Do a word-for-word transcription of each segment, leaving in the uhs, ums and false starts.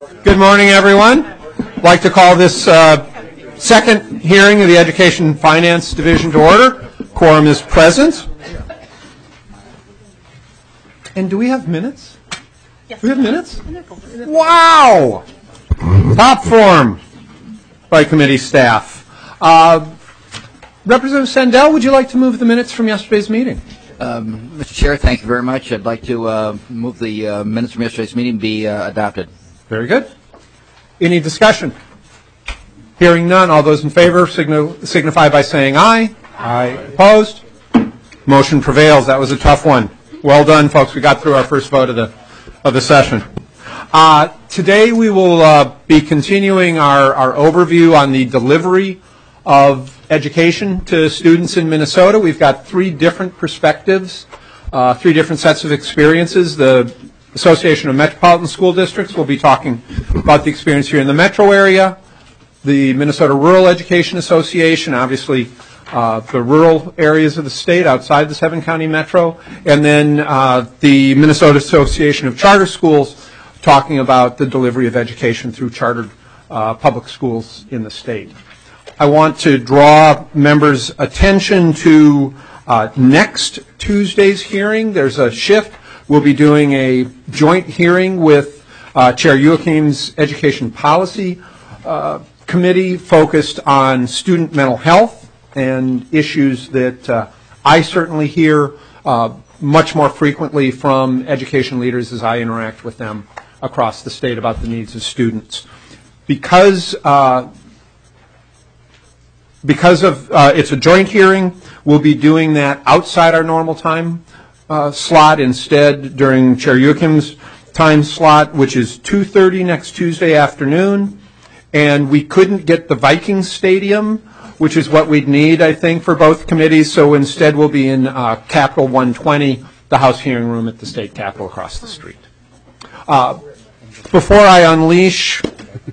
Good morning, everyone. I'd like to call this uh, second hearing of the Education Finance Division to order. Quorum is present. And do we have minutes? Yes. Do we have minutes? Wow! Top form by committee staff. Uh, Representative Sandell, would you like to move the minutes from yesterday's meeting? Um, Mister Chair, thank you very much. I'd like to uh, move the uh, minutes from yesterday's meeting be uh, adopted. Very good. Any discussion? Hearing none, all those in favor sign- signify by saying aye. Aye. Opposed? Motion prevails. That was a tough one. Well done, folks. We got through our first vote of the of the session. Uh, today we will uh, be continuing our, our overview on the delivery of education to students in Minnesota. We've got three different perspectives, uh, three different sets of experiences. The Association of Metropolitan School Districts will be talking about the experience here in the metro area. The Minnesota Rural Education Association, obviously uh, the rural areas of the state outside the seven county metro, and then uh, the Minnesota Association of Charter Schools talking about the delivery of education through chartered uh, public schools in the state. I want to draw members' attention to uh, next Tuesday's hearing. There's a shift. We'll be doing a joint hearing with uh, Chair Joachim's Education Policy uh, Committee focused on student mental health and issues that uh, I certainly hear uh, much more frequently from education leaders as I interact with them across the state about the needs of students. Because uh, because of uh, it's a joint hearing, we'll be doing that outside our normal time Uh, slot instead during Chair Joachim's time slot, which is two thirty next Tuesday afternoon. And we couldn't get the Vikings Stadium, which is what we'd need, I think, for both committees. So instead we'll be in uh, Capitol one twenty, the House hearing room at the state capitol across the street. Uh, before I unleash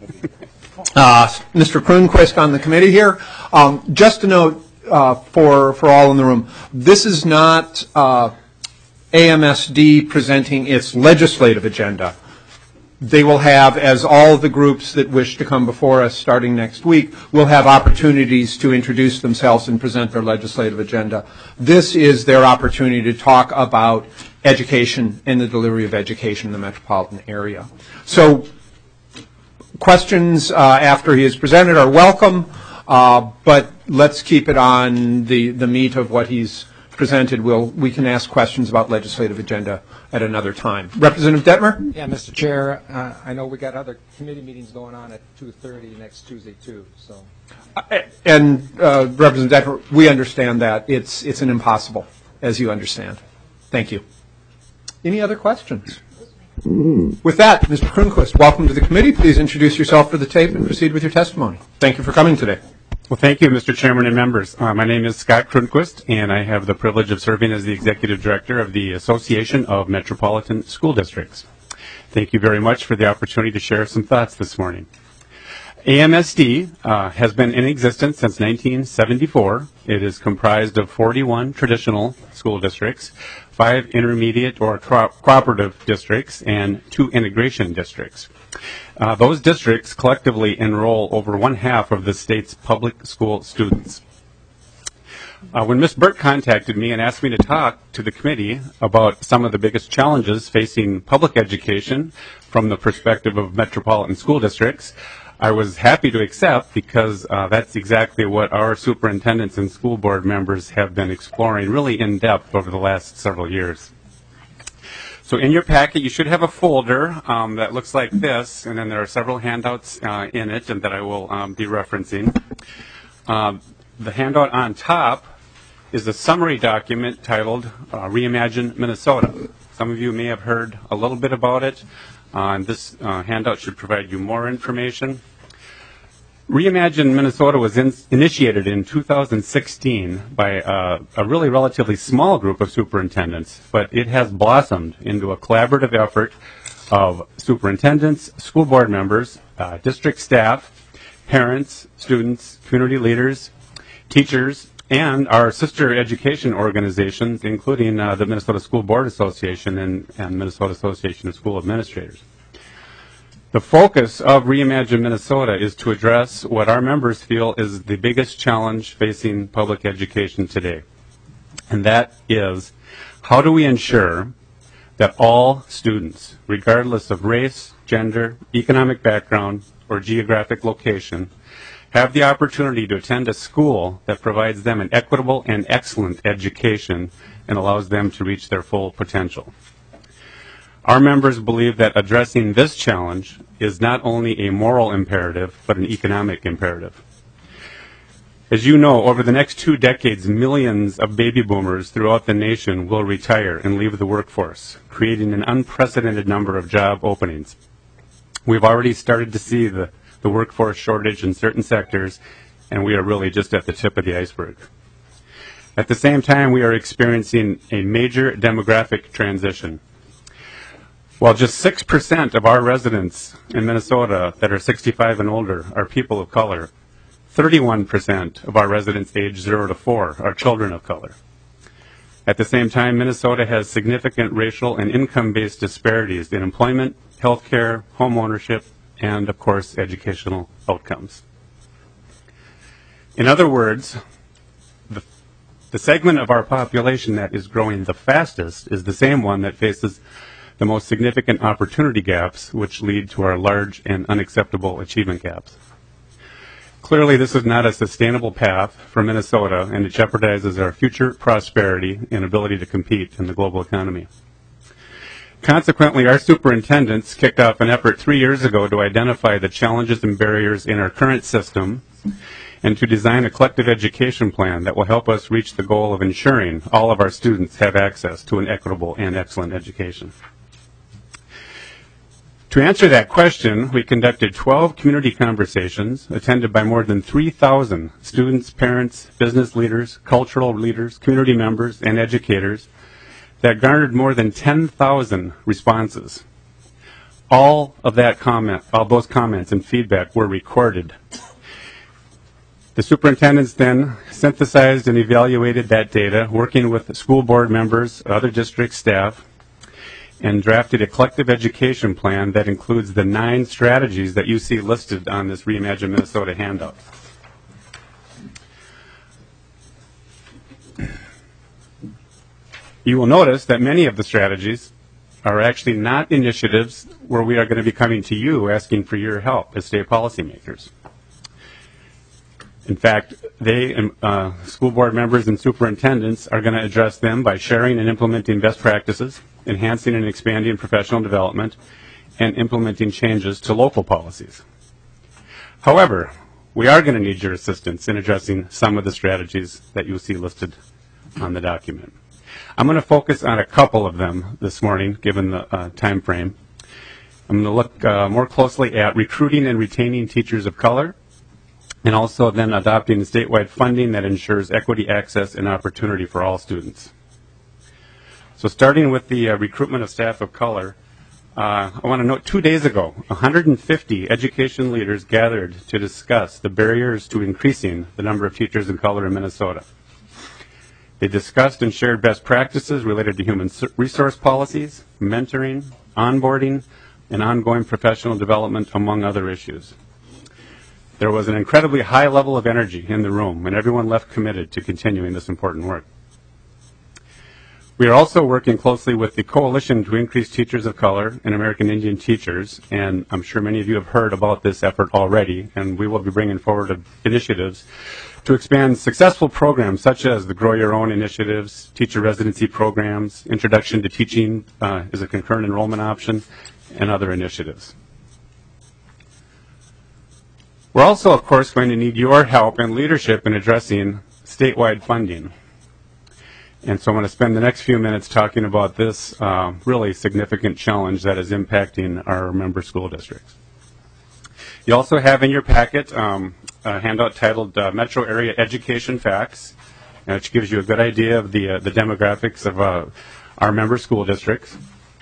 uh, Mister Kronquist on the committee here, um, just a note uh, for, for all in the room, this is not uh, A M S D presenting its legislative agenda. They will have, as all of the groups that wish to come before us starting next week, will have opportunities to introduce themselves and present their legislative agenda. This is their opportunity to talk about education and the delivery of education in the metropolitan area. So questions uh, after he is presented are welcome, uh, but let's keep it on the, the meat of what he's presented. We'll, we can ask questions about legislative agenda at another time. Representative Detmer? Yeah, Mister Chair, uh, I know we got other committee meetings going on at two thirty next Tuesday too. So, uh, and uh, Representative Detmer, we understand that it's it's an impossible, as you understand. Thank you. Any other questions? Mm-hmm. With that, Mister Kronquist, welcome to the committee. Please introduce yourself for the tape and proceed with your testimony. Thank you for coming today. Well, thank you, Mister Chairman and members. Uh, my name is Scott Kronquist, and I have the privilege of serving as the Executive Director of the Association of Metropolitan School Districts. Thank you very much for the opportunity to share some thoughts this morning. A M S D uh, has been in existence since nineteen seventy-four. It is comprised of forty-one traditional school districts, five intermediate or co- cooperative districts, and two integration districts. Uh, those districts collectively enroll over one half of the state's public school students. Uh, when Miz Burke contacted me and asked me to talk to the committee about some of the biggest challenges facing public education from the perspective of metropolitan school districts, I was happy to accept because uh, that's exactly what our superintendents and school board members have been exploring really in depth over the last several years. So in your packet, you should have a folder um, that looks like this, and then there are several handouts uh, in it and that I will um, be referencing. Um, the handout on top is a summary document titled uh, Reimagine Minnesota. Some of you may have heard a little bit about it, uh, and this uh, handout should provide you more information. Reimagine Minnesota was in, initiated in two thousand sixteen by uh, a really relatively small group of superintendents, but it has blossomed into a collaborative effort of superintendents, school board members, uh, district staff, parents, students, community leaders, teachers, and our sister education organizations, including uh, the Minnesota School Board Association and, and Minnesota Association of School Administrators. The focus of Reimagine Minnesota is to address what our members feel is the biggest challenge facing public education today. And that is, how do we ensure that all students, regardless of race, gender, economic background, or geographic location, have the opportunity to attend a school that provides them an equitable and excellent education and allows them to reach their full potential? Our members believe that addressing this challenge is not only a moral imperative, but an economic imperative. As you know, over the next two decades, millions of baby boomers throughout the nation will retire and leave the workforce, creating an unprecedented number of job openings. We've already started to see the, the workforce shortage in certain sectors, and we are really just at the tip of the iceberg. At the same time, we are experiencing a major demographic transition. While just six percent of our residents in Minnesota that are sixty-five and older are people of color, thirty-one percent of our residents aged zero to four are children of color. At the same time, Minnesota has significant racial and income-based disparities in employment, health care, home ownership, and, of course, educational outcomes. In other words, the, the segment of our population that is growing the fastest is the same one that faces the most significant opportunity gaps, which lead to our large and unacceptable achievement gaps. Clearly, this is not a sustainable path for Minnesota, and it jeopardizes our future prosperity and ability to compete in the global economy. Consequently, our superintendents kicked off an effort three years ago to identify the challenges and barriers in our current system and to design a collective education plan that will help us reach the goal of ensuring all of our students have access to an equitable and excellent education. To answer that question, we conducted twelve community conversations attended by more than three thousand students, parents, business leaders, cultural leaders, community members, and educators that garnered more than ten thousand responses. All of that comment, all those comments and feedback were recorded. The superintendents then synthesized and evaluated that data, working with the school board members, other district staff, and drafted a collective education plan that includes the nine strategies that you see listed on this Reimagine Minnesota handout. You will notice that many of the strategies are actually not initiatives where we are going to be coming to you asking for your help as state policymakers. In fact, they, uh, school board members and superintendents, are going to address them by sharing and implementing best practices, enhancing and expanding professional development, and implementing changes to local policies. However, we are going to need your assistance in addressing some of the strategies that you'll see listed on the document. I'm going to focus on a couple of them this morning, given the uh, time frame. I'm going to look uh, more closely at recruiting and retaining teachers of color, and also then adopting statewide funding that ensures equity, access, and opportunity for all students. So starting with the uh, recruitment of staff of color, uh, I want to note two days ago, one hundred fifty education leaders gathered to discuss the barriers to increasing the number of teachers of color in Minnesota. They discussed and shared best practices related to human resource policies, mentoring, onboarding, and ongoing professional development, among other issues. There was an incredibly high level of energy in the room, and everyone left committed to continuing this important work. We are also working closely with the Coalition to Increase Teachers of Color and American Indian Teachers, and I'm sure many of you have heard about this effort already, and we will be bringing forward initiatives to expand successful programs such as the Grow Your Own initiatives, teacher residency programs, Introduction to Teaching uh, is a concurrent enrollment option, and other initiatives. We're also, of course, going to need your help and leadership in addressing statewide funding. And so I'm going to spend the next few minutes talking about this uh, really significant challenge that is impacting our member school districts. You also have in your packet um, a handout titled uh, Metro Area Education Facts, which gives you a good idea of the, uh, the demographics of uh, our member school districts.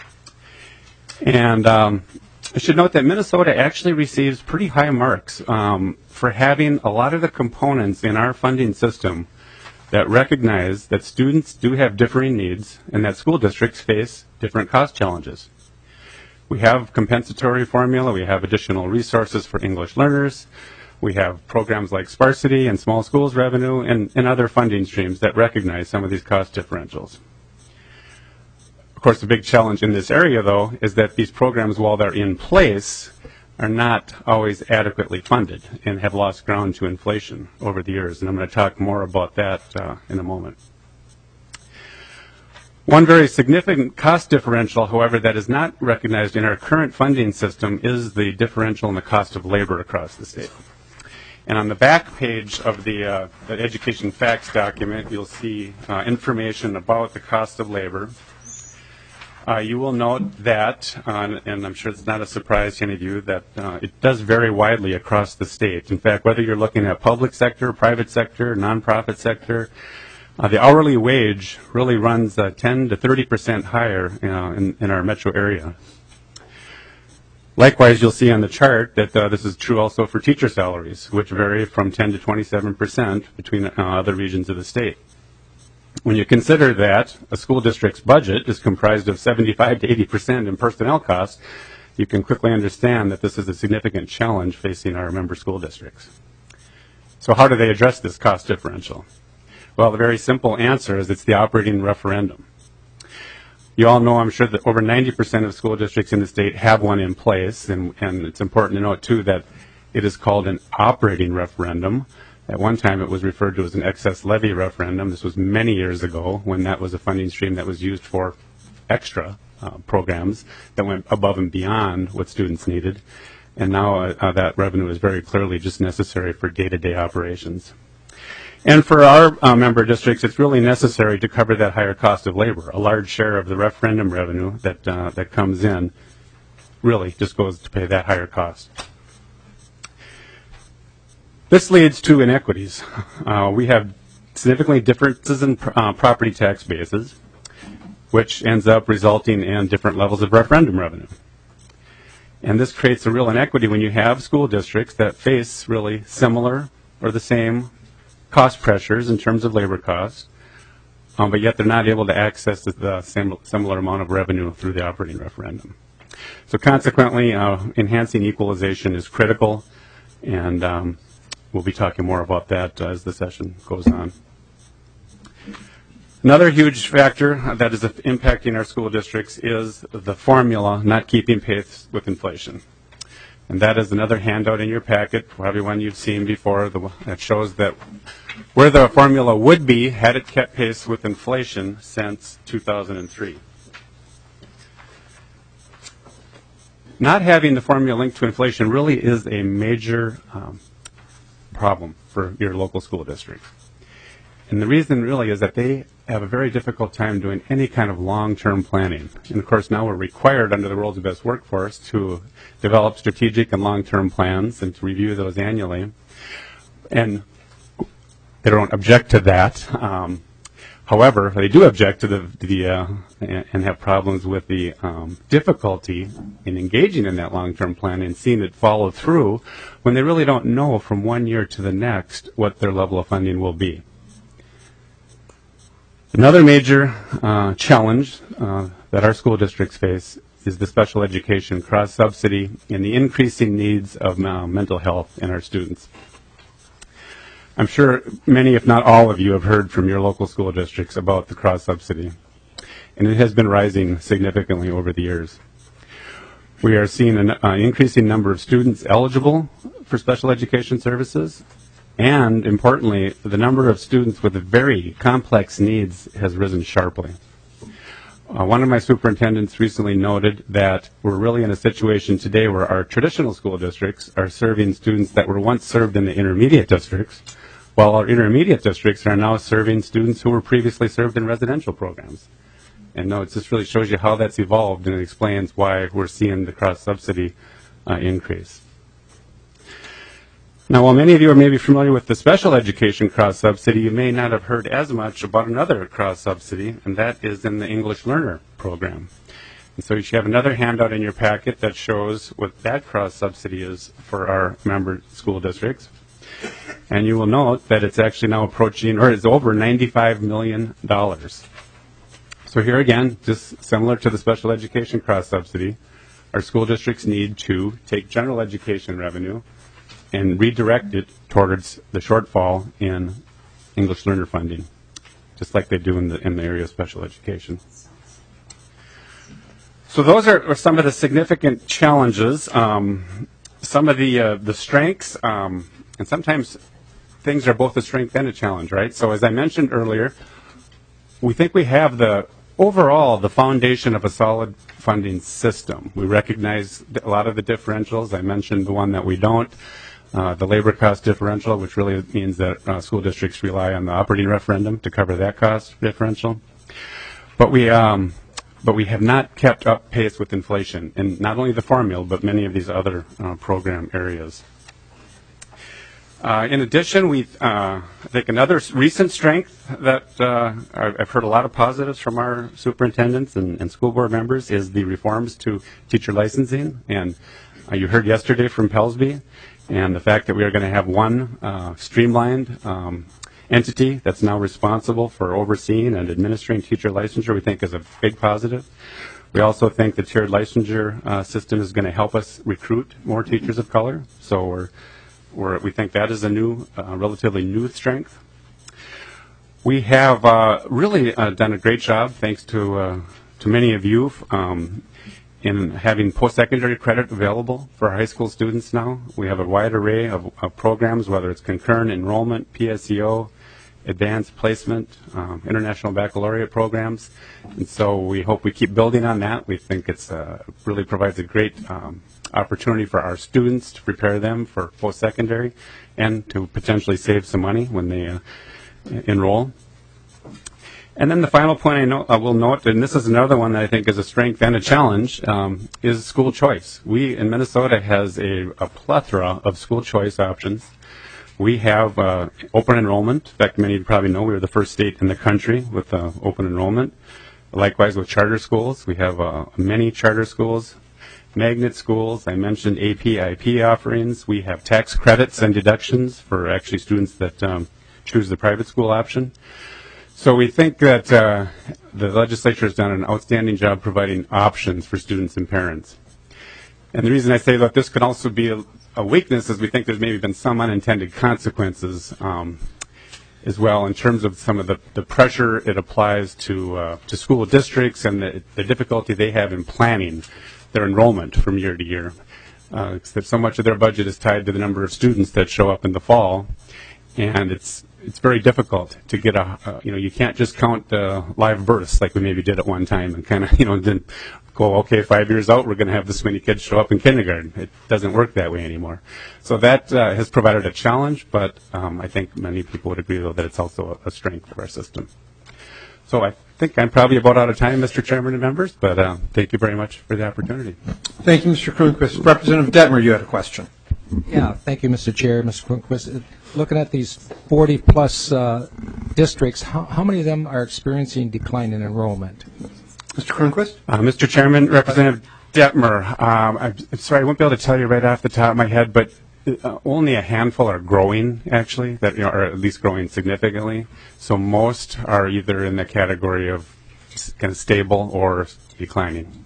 And um, I should note that Minnesota actually receives pretty high marks um, for having a lot of the components in our funding system that recognize that students do have differing needs and that school districts face different cost challenges. We have compensatory formula. We have additional resources for English learners. We have programs like sparsity and small schools revenue and, and other funding streams that recognize some of these cost differentials. Of course, the big challenge in this area, though, is that these programs, while they're in place, are not always adequately funded and have lost ground to inflation over the years. And I'm going to talk more about that uh, in a moment. One very significant cost differential, however, that is not recognized in our current funding system is the differential in the cost of labor across the state. And on the back page of the, uh, the Education Facts document, you'll see uh, information about the cost of labor. Uh, you will note that, uh, and I'm sure it's not a surprise to any of you, that uh, it does vary widely across the state. In fact, whether you're looking at public sector, private sector, nonprofit sector, uh, the hourly wage really runs uh, ten to thirty percent higher uh, in, in our metro area. Likewise, you'll see on the chart that uh, this is true also for teacher salaries, which vary from ten to twenty-seven percent between uh, other regions of the state. When you consider that a school district's budget is comprised of seventy-five to eighty percent in personnel costs, you can quickly understand that this is a significant challenge facing our member school districts. So how do they address this cost differential? Well, the very simple answer is it's the operating referendum. You all know, I'm sure, that over ninety percent of school districts in the state have one in place, and, and it's important to note, too, that it is called an operating referendum. At one time, it was referred to as an excess levy referendum. This was many years ago when that was a funding stream that was used for extra uh, programs that went above and beyond what students needed. And now uh, uh, that revenue is very clearly just necessary for day-to-day operations. And for our uh, member districts, it's really necessary to cover that higher cost of labor. A large share of the referendum revenue that, uh, that comes in really just goes to pay that higher cost. This leads to inequities. Uh, we have significantly differences in pr uh, property tax bases, which ends up resulting in different levels of referendum revenue. And this creates a real inequity when you have school districts that face really similar or the same cost pressures in terms of labor costs, um, but yet they're not able to access the, the same, similar amount of revenue through the operating referendum. So consequently, uh, enhancing equalization is critical, and um, we'll be talking more about that uh, as the session goes on. Another huge factor that is impacting our school districts is the formula not keeping pace with inflation. And that is another handout in your packet, probably one you've seen before, the, that shows that where the formula would be had it kept pace with inflation since two thousand three. Not having the formula linked to inflation really is a major um, problem for your local school district. And the reason really is that they have a very difficult time doing any kind of long-term planning. And of course now we're required under the World's Best Workforce to develop strategic and long-term plans and to review those annually. And they don't object to that. Um, however, they do object to the, the uh, and have problems with the um, difficulty in engaging in that long-term plan and seeing it follow through when they really don't know from one year to the next what their level of funding will be. Another major uh, challenge uh, that our school districts face is the special education cross-subsidy and the increasing needs of uh, mental health in our students. I'm sure many, if not all of you, have heard from your local school districts about the cross-subsidy, and it has been rising significantly over the years. We are seeing an uh, increasing number of students eligible for special education services, and importantly, the number of students with very complex needs has risen sharply. Uh, one of my superintendents recently noted that we're really in a situation today where our traditional school districts are serving students that were once served in the intermediate districts, while our intermediate districts are now serving students who were previously served in residential programs. And no, it just really shows you how that's evolved, and it explains why we're seeing the cross-subsidy uh, increase. Now, while many of you are maybe familiar with the special education cross-subsidy, you may not have heard as much about another cross-subsidy, and that is in the English Learner Program. And so you should have another handout in your packet that shows what that cross-subsidy is for our member school districts. And you will note that it's actually now approaching, or it's over ninety-five million dollars. So here again, just similar to the special education cross-subsidy, our school districts need to take general education revenue and redirect it towards the shortfall in English learner funding, just like they do in the in the area of special education. So those are, are some of the significant challenges. Um, some of the uh, the strengths, um, and sometimes things are both a strength and a challenge, right? So as I mentioned earlier, we think we have the overall the foundation of a solid funding system. We recognize a lot of the differentials. I mentioned the one that we don't, uh, the labor cost differential, which really means that uh, school districts rely on the operating referendum to cover that cost differential. But we um, but we have not kept up pace with inflation in not only the formula, but many of these other uh, program areas. Uh, in addition, we uh, I think another recent strength that uh, I've heard a lot of positives from our superintendents and, and school board members is the reforms to teacher licensing. And uh, you heard yesterday from Pelsby, and the fact that we are going to have one uh, streamlined um, entity that's now responsible for overseeing and administering teacher licensure, we think is a big positive. We also think the tiered licensure uh, system is going to help us recruit more teachers of color. So we're We're, we think that is a new, uh, relatively new strength. We have uh, really uh, done a great job, thanks to uh, to many of you, um, in having post-secondary credit available for our high school students now. We have a wide array of, of programs, whether it's concurrent enrollment, P S E O, advanced placement, um, international baccalaureate programs. And so we hope we keep building on that. We think it's uh, really provides a great um, opportunity for our students to prepare them for post-secondary and to potentially save some money when they uh, enroll. And then the final point I, know, I will note, and this is another one that I think is a strength and a challenge, um, is school choice. We in Minnesota has a, a plethora of school choice options. We have uh, open enrollment. In fact, many of you probably know we were the first state in the country with uh, open enrollment. Likewise with charter schools. We have uh, many charter schools. Magnet schools, I mentioned A P I P offerings. We have tax credits and deductions for actually students that um, choose the private school option. So we think that uh, the legislature has done an outstanding job providing options for students and parents. And the reason I say that this could also be a, a weakness is we think there's maybe been some unintended consequences um, as well in terms of some of the, the pressure it applies to uh, to school districts and the, the difficulty they have in planning their enrollment from year to year. Uh, that so much of their budget is tied to the number of students that show up in the fall, and it's it's very difficult to get a uh, you know you can't just count uh, live births like we maybe did at one time and kind of you know then go okay five years out we're going to have this many kids show up in kindergarten. It doesn't work that way anymore. So that uh, has provided a challenge, but um, I think many people would agree though that it's also a, a strength of our system. So I think I'm probably about out of time, Mister Chairman and members, but uh, thank you very much for the opportunity. Thank you, Mister Kronquist. Representative Detmer, you had a question. Yeah, thank you, Mister Chair, Mister Kronquist. Looking at these forty-plus uh, districts, how, how many of them are experiencing decline in enrollment? Mister Kronquist? Uh, Mister Chairman, Representative Detmer, um, I'm, I'm sorry, I won't be able to tell you right off the top of my head, but uh, only a handful are growing, actually, that you know, are at least growing significantly. So most are either in the category of kind of stable or declining.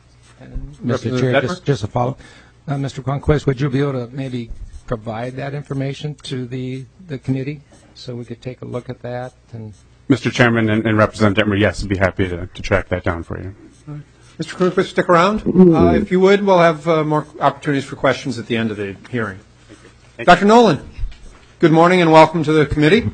And Mister Chair, just, just a follow-up. Uh, Mister Kronquist, would you be able to maybe provide that information to the, the committee so we could take a look at that? And Mister Chairman and, and Representative Detmer, yes, I'd be happy to, to track that down for you. Mister Kronquist, stick around. Uh, if you would, we'll have uh, more opportunities for questions at the end of the hearing. Doctor Nolan, good morning and welcome to the committee.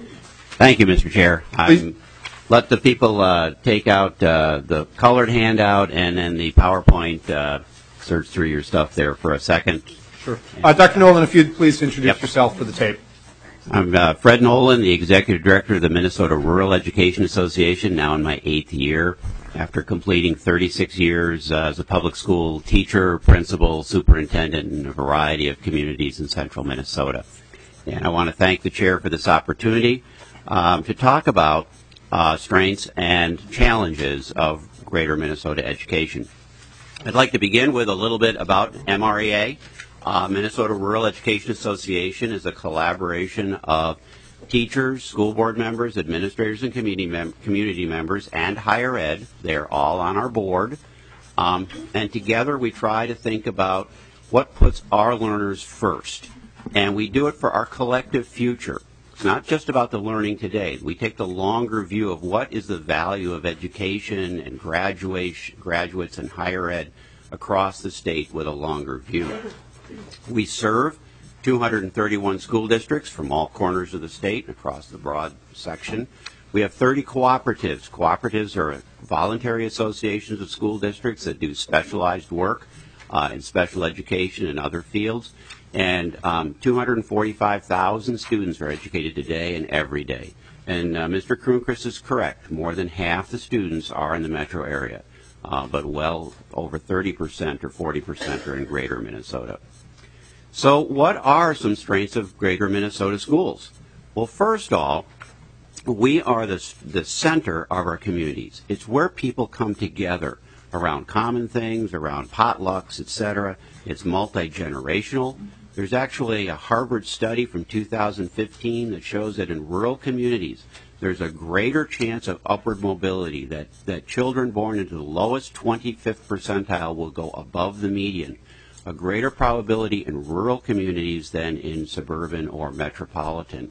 Thank you, Mister Chair. I'm, let the people uh, take out uh, the colored handout and then the PowerPoint, uh, search through your stuff there for a second. Sure. Uh, Doctor Nolan, if you'd please introduce Yep. yourself for the tape. I'm uh, Fred Nolan, the Executive Director of the Minnesota Rural Education Association, now in my eighth year, after completing thirty-six years uh, as a public school teacher, principal, superintendent in a variety of communities in central Minnesota. And I want to thank the Chair for this opportunity um, to talk about uh, strengths and challenges of greater Minnesota education. I'd like to begin with a little bit about M R E A. Uh, Minnesota Rural Education Association is a collaboration of teachers, school board members, administrators, and community, mem- community members, and higher ed. They're all on our board. Um, and together we try to think about what puts our learners first. And we do it for our collective future. It's not just about the learning today. We take the longer view of what is the value of education and graduation, graduates and higher ed across the state with a longer view. We serve two hundred thirty-one school districts from all corners of the state across the broad section. We have thirty cooperatives. Cooperatives are voluntary associations of school districts that do specialized work uh, in special education and other fields. And um, two hundred forty-five thousand students are educated today and every day. And uh, Mister Kronquist is correct. More than half the students are in the metro area, uh, but well over thirty percent or forty percent are in greater Minnesota. So what are some strengths of greater Minnesota schools? Well, first of all, we are the, the center of our communities. It's where people come together around common things, around potlucks, et cetera. It's multi-generational. There's actually a Harvard study from two thousand fifteen that shows that in rural communities, there's a greater chance of upward mobility, that, that children born into the lowest twenty-fifth percentile will go above the median, a greater probability in rural communities than in suburban or metropolitan.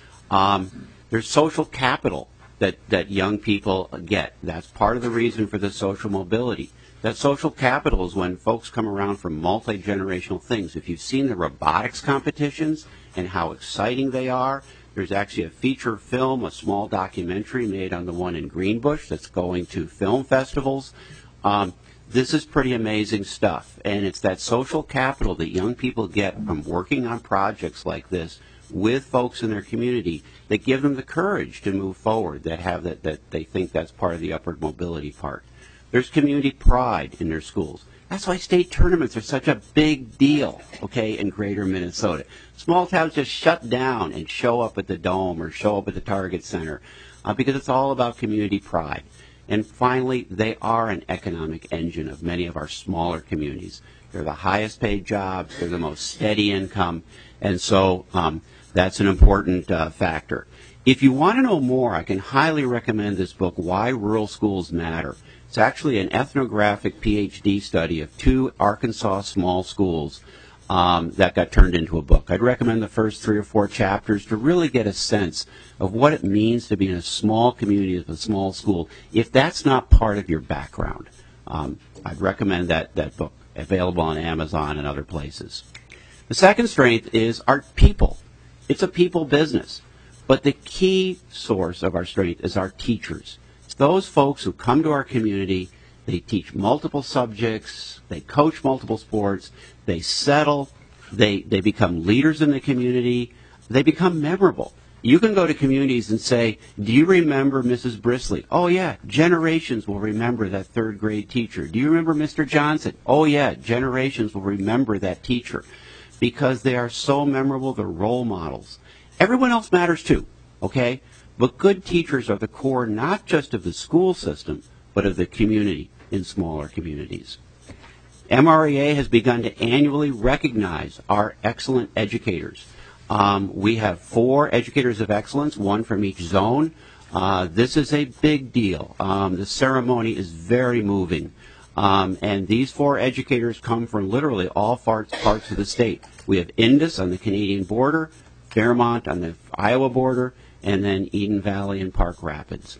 Um, there's social capital that, that young people get. That's part of the reason for the social mobility. That social capital is when folks come around from multi-generational things. If you've seen the robotics competitions and how exciting they are, there's actually a feature film, a small documentary made on the one in Greenbush that's going to film festivals. Um, this is pretty amazing stuff, and it's that social capital that young people get from working on projects like this with folks in their community that give them the courage to move forward, that have that, that they think that's part of the upward mobility part. There's community pride in their schools. That's why state tournaments are such a big deal, okay, in greater Minnesota. Small towns just shut down and show up at the Dome or show up at the Target Center uh, because it's all about community pride. And finally, they are an economic engine of many of our smaller communities. They're the highest paid jobs. They're the most steady income. And so um, that's an important uh, factor. If you want to know more, I can highly recommend this book, Why Rural Schools Matter. It's actually an ethnographic P H D study of two Arkansas small schools um, that got turned into a book. I'd recommend the first three or four chapters to really get a sense of what it means to be in a small community of a small school. If that's not part of your background, um, I'd recommend that, that book, available on Amazon and other places. The second strength is our people. It's a people business. But the key source of our strength is our teachers. It's those folks who come to our community, they teach multiple subjects, they coach multiple sports, they settle, they, they become leaders in the community, they become memorable. You can go to communities and say, do you remember Missus Brisley? Oh, yeah, generations will remember that third grade teacher. Do you remember Mister Johnson? Oh, yeah, generations will remember that teacher because they are so memorable, they're role models. Everyone else matters too, okay? But good teachers are the core not just of the school system, but of the community in smaller communities. M R E A has begun to annually recognize our excellent educators. Um, we have four educators of excellence, one from each zone. Uh, this is a big deal. Um, the ceremony is very moving. Um, and these four educators come from literally all parts, parts of the state. We have Indus on the Canadian border, Fairmont on the Iowa border, and then Eden Valley and Park Rapids.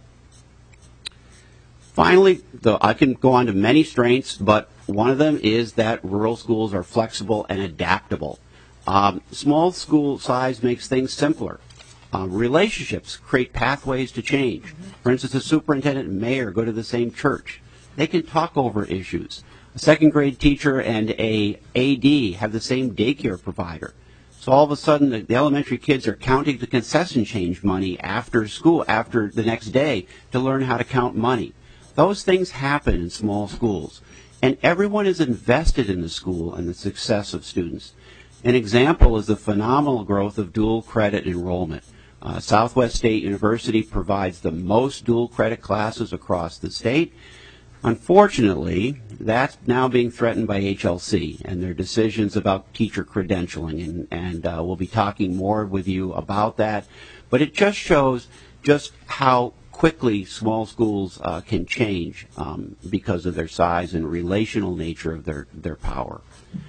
Finally, though, I can go on to many strengths, but one of them is that rural schools are flexible and adaptable. Um, small school size makes things simpler. Uh, relationships create pathways to change. For instance, a superintendent and mayor go to the same church. They can talk over issues. A second grade teacher and a A D have the same daycare provider. So all of a sudden, the, the elementary kids are counting the concession change money after school, after the next day, to learn how to count money. Those things happen in small schools. And everyone is invested in the school and the success of students. An example is the phenomenal growth of dual credit enrollment. Uh, Southwest State University provides the most dual credit classes across the state. Unfortunately, that's now being threatened by H L C and their decisions about teacher credentialing, and, and uh, we'll be talking more with you about that. But it just shows just how quickly small schools uh, can change um, because of their size and relational nature of their, their power.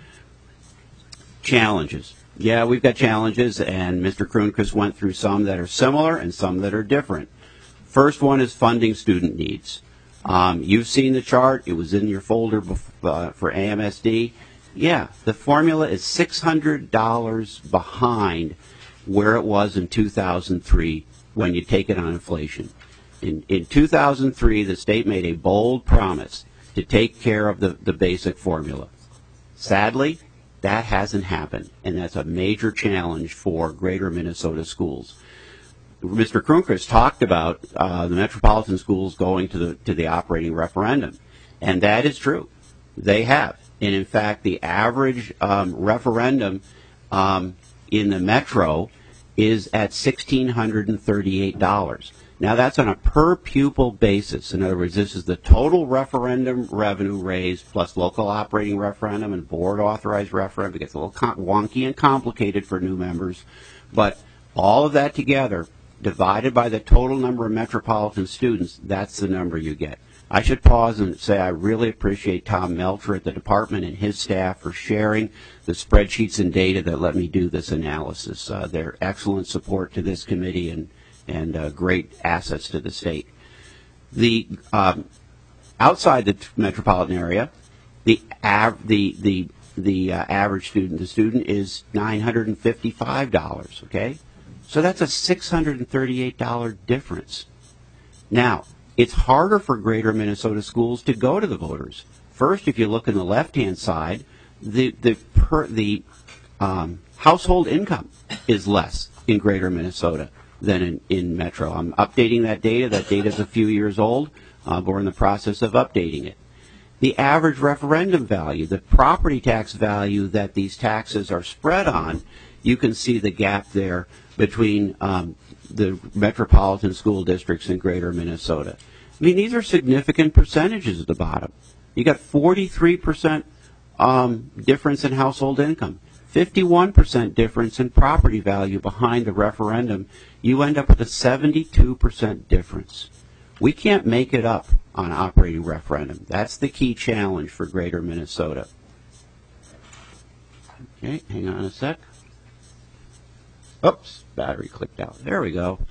Challenges. Yeah, we've got challenges, and Mister Kronquist went through some that are similar and some that are different. First one is funding student needs. Um, you've seen the chart. It was in your folder bef- uh, for A M S D. Yeah, the formula is six hundred dollars behind where it was in two thousand three when you take it on inflation. In, in two thousand three, the state made a bold promise to take care of the, the basic formula. Sadly, that hasn't happened, and that's a major challenge for Greater Minnesota schools. Mister Kronquist talked about uh, the metropolitan schools going to the to the operating referendum, and that is true. They have, and in fact, the average um, referendum um, in the metro is at one thousand six hundred thirty-eight dollars. Now, that's on a per pupil basis. In other words, this is the total referendum revenue raised plus local operating referendum and board authorized referendum. It gets a little wonky and complicated for new members, but all of that together, divided by the total number of metropolitan students, that's the number you get. I should pause and say I really appreciate Tom Melcher at the department and his staff for sharing the spreadsheets and data that let me do this analysis. Uh, they're excellent support to this committee and, and uh, great assets to the state. The um, outside the metropolitan area, the av- the the the uh, average student, the student is nine hundred fifty-five dollars. Okay. So that's a six hundred thirty-eight dollars difference. Now, it's harder for Greater Minnesota schools to go to the voters. First, if you look on the left-hand side, the the per, the um, household income is less in Greater Minnesota than in, in Metro. I'm updating that data. That data is a few years old, uh, but we're in the process of updating it. The average referendum value, the property tax value that these taxes are spread on, you can see the gap there between um, the metropolitan school districts in Greater Minnesota. I mean, these are significant percentages at the bottom. You got forty-three percent um, difference in household income, fifty-one percent difference in property value behind the referendum. You end up with a seventy-two percent difference. We can't make it up on operating referendum. That's the key challenge for Greater Minnesota. Okay, hang on a sec. Oops, battery clicked out. There we go.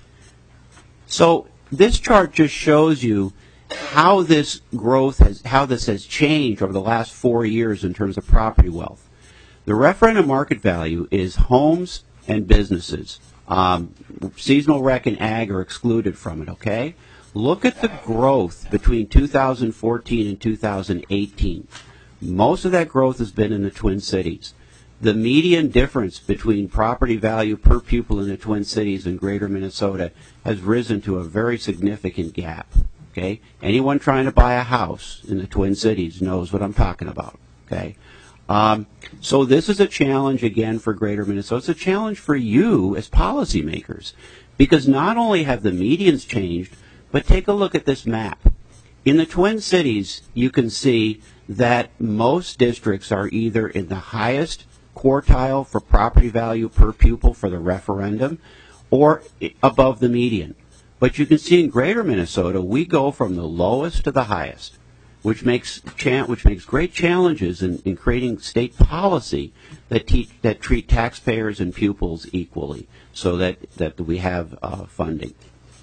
So this chart just shows you how this growth has, how this has changed over the last four years in terms of property wealth. The referendum market value is homes and businesses. Um, seasonal rec and ag are excluded from it, okay? Look at the growth between two thousand fourteen and two thousand eighteen. Most of that growth has been in the Twin Cities. The median difference between property value per pupil in the Twin Cities and Greater Minnesota has risen to a very significant gap. Okay? Anyone trying to buy a house in the Twin Cities knows what I'm talking about. Okay? Um, so this is a challenge, again, for Greater Minnesota. It's a challenge for you as policymakers, because not only have the medians changed, but take a look at this map. In the Twin Cities, you can see that most districts are either in the highest quartile for property value per pupil for the referendum or above the median. But you can see in Greater Minnesota, we go from the lowest to the highest, which makes cha- which makes great challenges in, in creating state policy that, te- that treat taxpayers and pupils equally, so that, that we have uh, funding.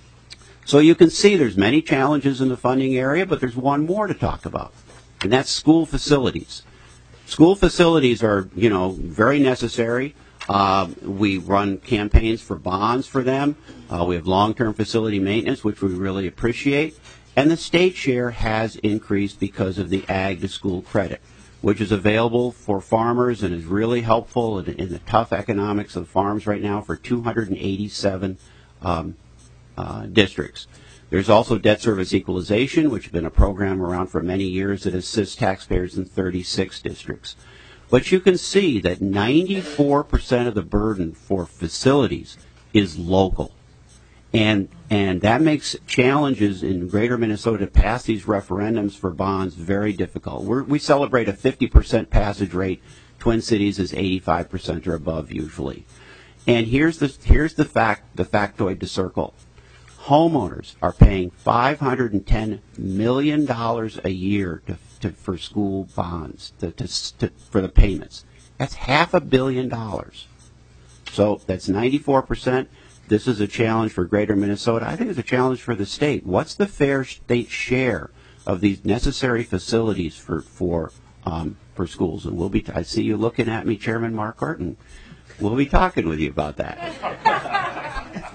So you can see there's many challenges in the funding area, but there's one more to talk about, and that's school facilities. School facilities are, you know, very necessary. Uh, we run campaigns for bonds for them. Uh, we have long-term facility maintenance, which we really appreciate. And the state share has increased because of the ag to school credit, which is available for farmers and is really helpful in, in the tough economics of farms right now for two hundred eighty-seven um, uh, districts. There's also debt service equalization, which has been a program around for many years that assists taxpayers in thirty-six districts. But you can see that ninety-four percent of the burden for facilities is local. And and that makes challenges in Greater Minnesota to pass these referendums for bonds very difficult. We're, we celebrate a fifty percent passage rate. Twin Cities is eighty-five percent or above usually. And here's the here's the fact the factoid to circle. Homeowners are paying five hundred ten million dollars a year to, to, for school bonds, to, to, to, for the payments. That's half a billion dollars. So that's ninety-four percent. This is a challenge for Greater Minnesota. I think it's a challenge for the state. What's the fair state share of these necessary facilities for for um, for schools? And we'll be. I see you looking at me, Chairman Marquardt, and we'll be talking with you about that.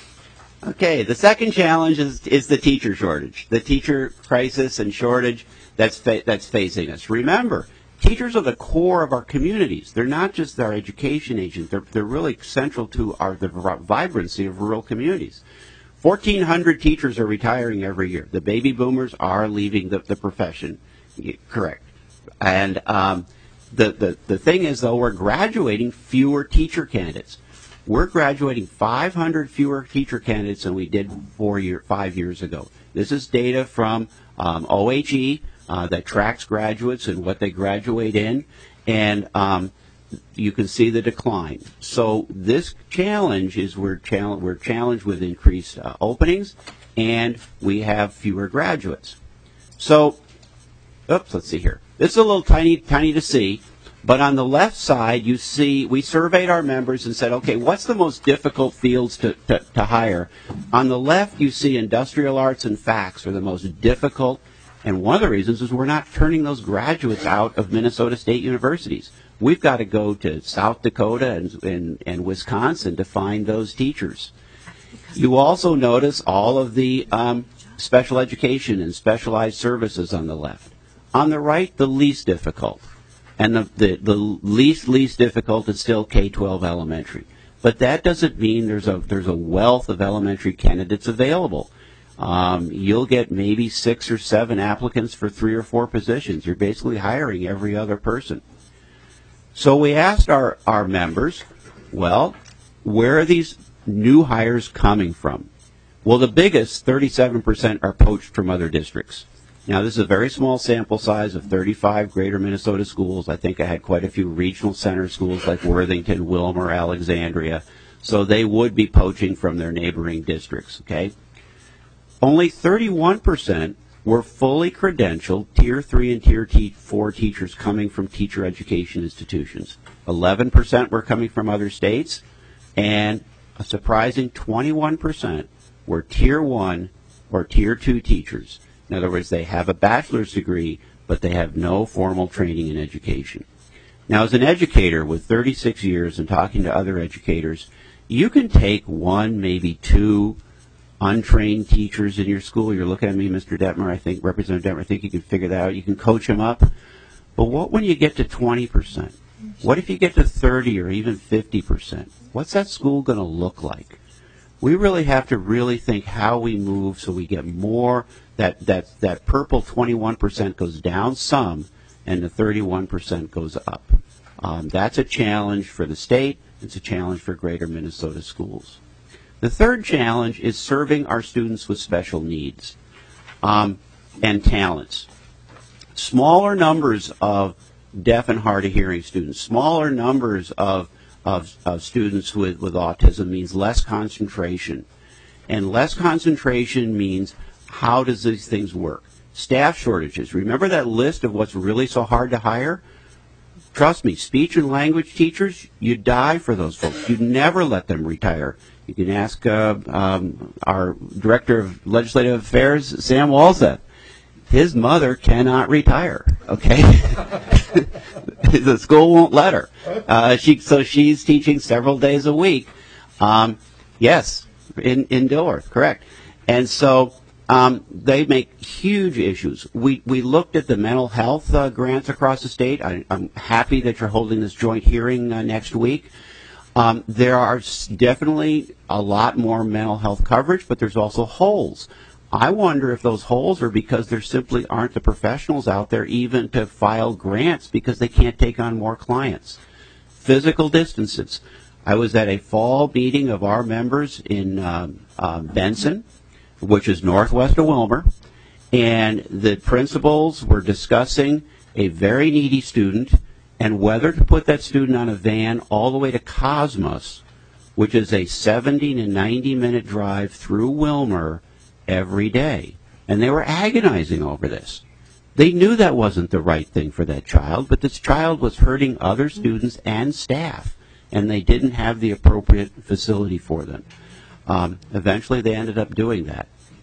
Okay, the second challenge is is the teacher shortage, the teacher crisis and shortage that's fa- that's facing us. Remember, teachers are the core of our communities. They're not just our education agents. They're they're really central to our the vibrancy of rural communities. fourteen hundred teachers are retiring every year. The baby boomers are leaving the, the profession. Correct. And um, the, the, the thing is, though, we're graduating fewer teacher candidates. We're graduating five hundred fewer teacher candidates than we did four year, five years ago. This is data from um, O H E uh, that tracks graduates and what they graduate in. And um, you can see the decline. So this challenge is we're, chal- we're challenged with increased uh, openings, and we have fewer graduates. So, oops, let's see here. This is a little tiny, tiny to see, but on the left side, you see we surveyed our members and said, okay, what's the most difficult fields to, to, to hire? On the left, you see industrial arts and facts are the most difficult, and one of the reasons is we're not turning those graduates out of Minnesota State universities. We've got to go to South Dakota and, and, and Wisconsin to find those teachers. You also notice all of the um, special education and specialized services on the left. On the right, the least difficult. And the, the, the least, least difficult is still K twelve elementary. But that doesn't mean there's a, there's a wealth of elementary candidates available. Um, you'll get maybe six or seven applicants for three or four positions. You're basically hiring every other person. So we asked our, our members, well, where are these new hires coming from? Well, the biggest, thirty-seven percent, are poached from other districts. Now, this is a very small sample size of thirty-five Greater Minnesota schools. I think I had quite a few regional center schools like Worthington, Wilmer, Alexandria. So they would be poaching from their neighboring districts, okay? Only thirty-one percent were fully credentialed Tier three and Tier four teachers coming from teacher education institutions. eleven percent were coming from other states, and a surprising twenty-one percent were Tier one or Tier two teachers. In other words, they have a bachelor's degree, but they have no formal training in education. Now, as an educator with thirty-six years and talking to other educators, you can take one, maybe two untrained teachers in your school. You're looking at me, Mister Detmer, I think, Representative Detmer, I think you can figure that out. You can coach them up. But what when you get to twenty percent? What if you get to thirty or even fifty percent? What's that school going to look like? We really have to really think how we move so we get more. That, that, that purple twenty-one percent goes down some, and the thirty-one percent goes up. Um, that's a challenge for the state. It's a challenge for Greater Minnesota schools. The third challenge is serving our students with special needs um, and talents. Smaller numbers of deaf and hard of hearing students, smaller numbers of, of, of students with, with autism means less concentration. And less concentration means how does these things work? Staff shortages. Remember that list of what's really so hard to hire? Trust me, speech and language teachers, you die for those folks. You never let them retire. You can ask uh, um, our Director of Legislative Affairs, Sam Walzeth. His mother cannot retire, okay? The school won't let her. Uh, she, so she's teaching several days a week. Um, yes, in, indoor, correct. And so um, they make huge issues. We, we looked at the mental health uh, grants across the state. I, I'm happy that you're holding this joint hearing uh, next week. Um, there are definitely a lot more mental health coverage, but there's also holes. I wonder if those holes are because there simply aren't the professionals out there even to file grants because they can't take on more clients. Physical distances. I was at a fall meeting of our members in um, uh, Benson, which is northwest of Wilmer, and the principals were discussing a very needy student and whether to put that student on a van all the way to Cosmos which is a seventy to ninety minute drive through Wilmer every day. And they were agonizing over this. They knew that wasn't the right thing for that child, but this child was hurting other students and staff, and they didn't have the appropriate facility for them. Um, eventually, they ended up doing that.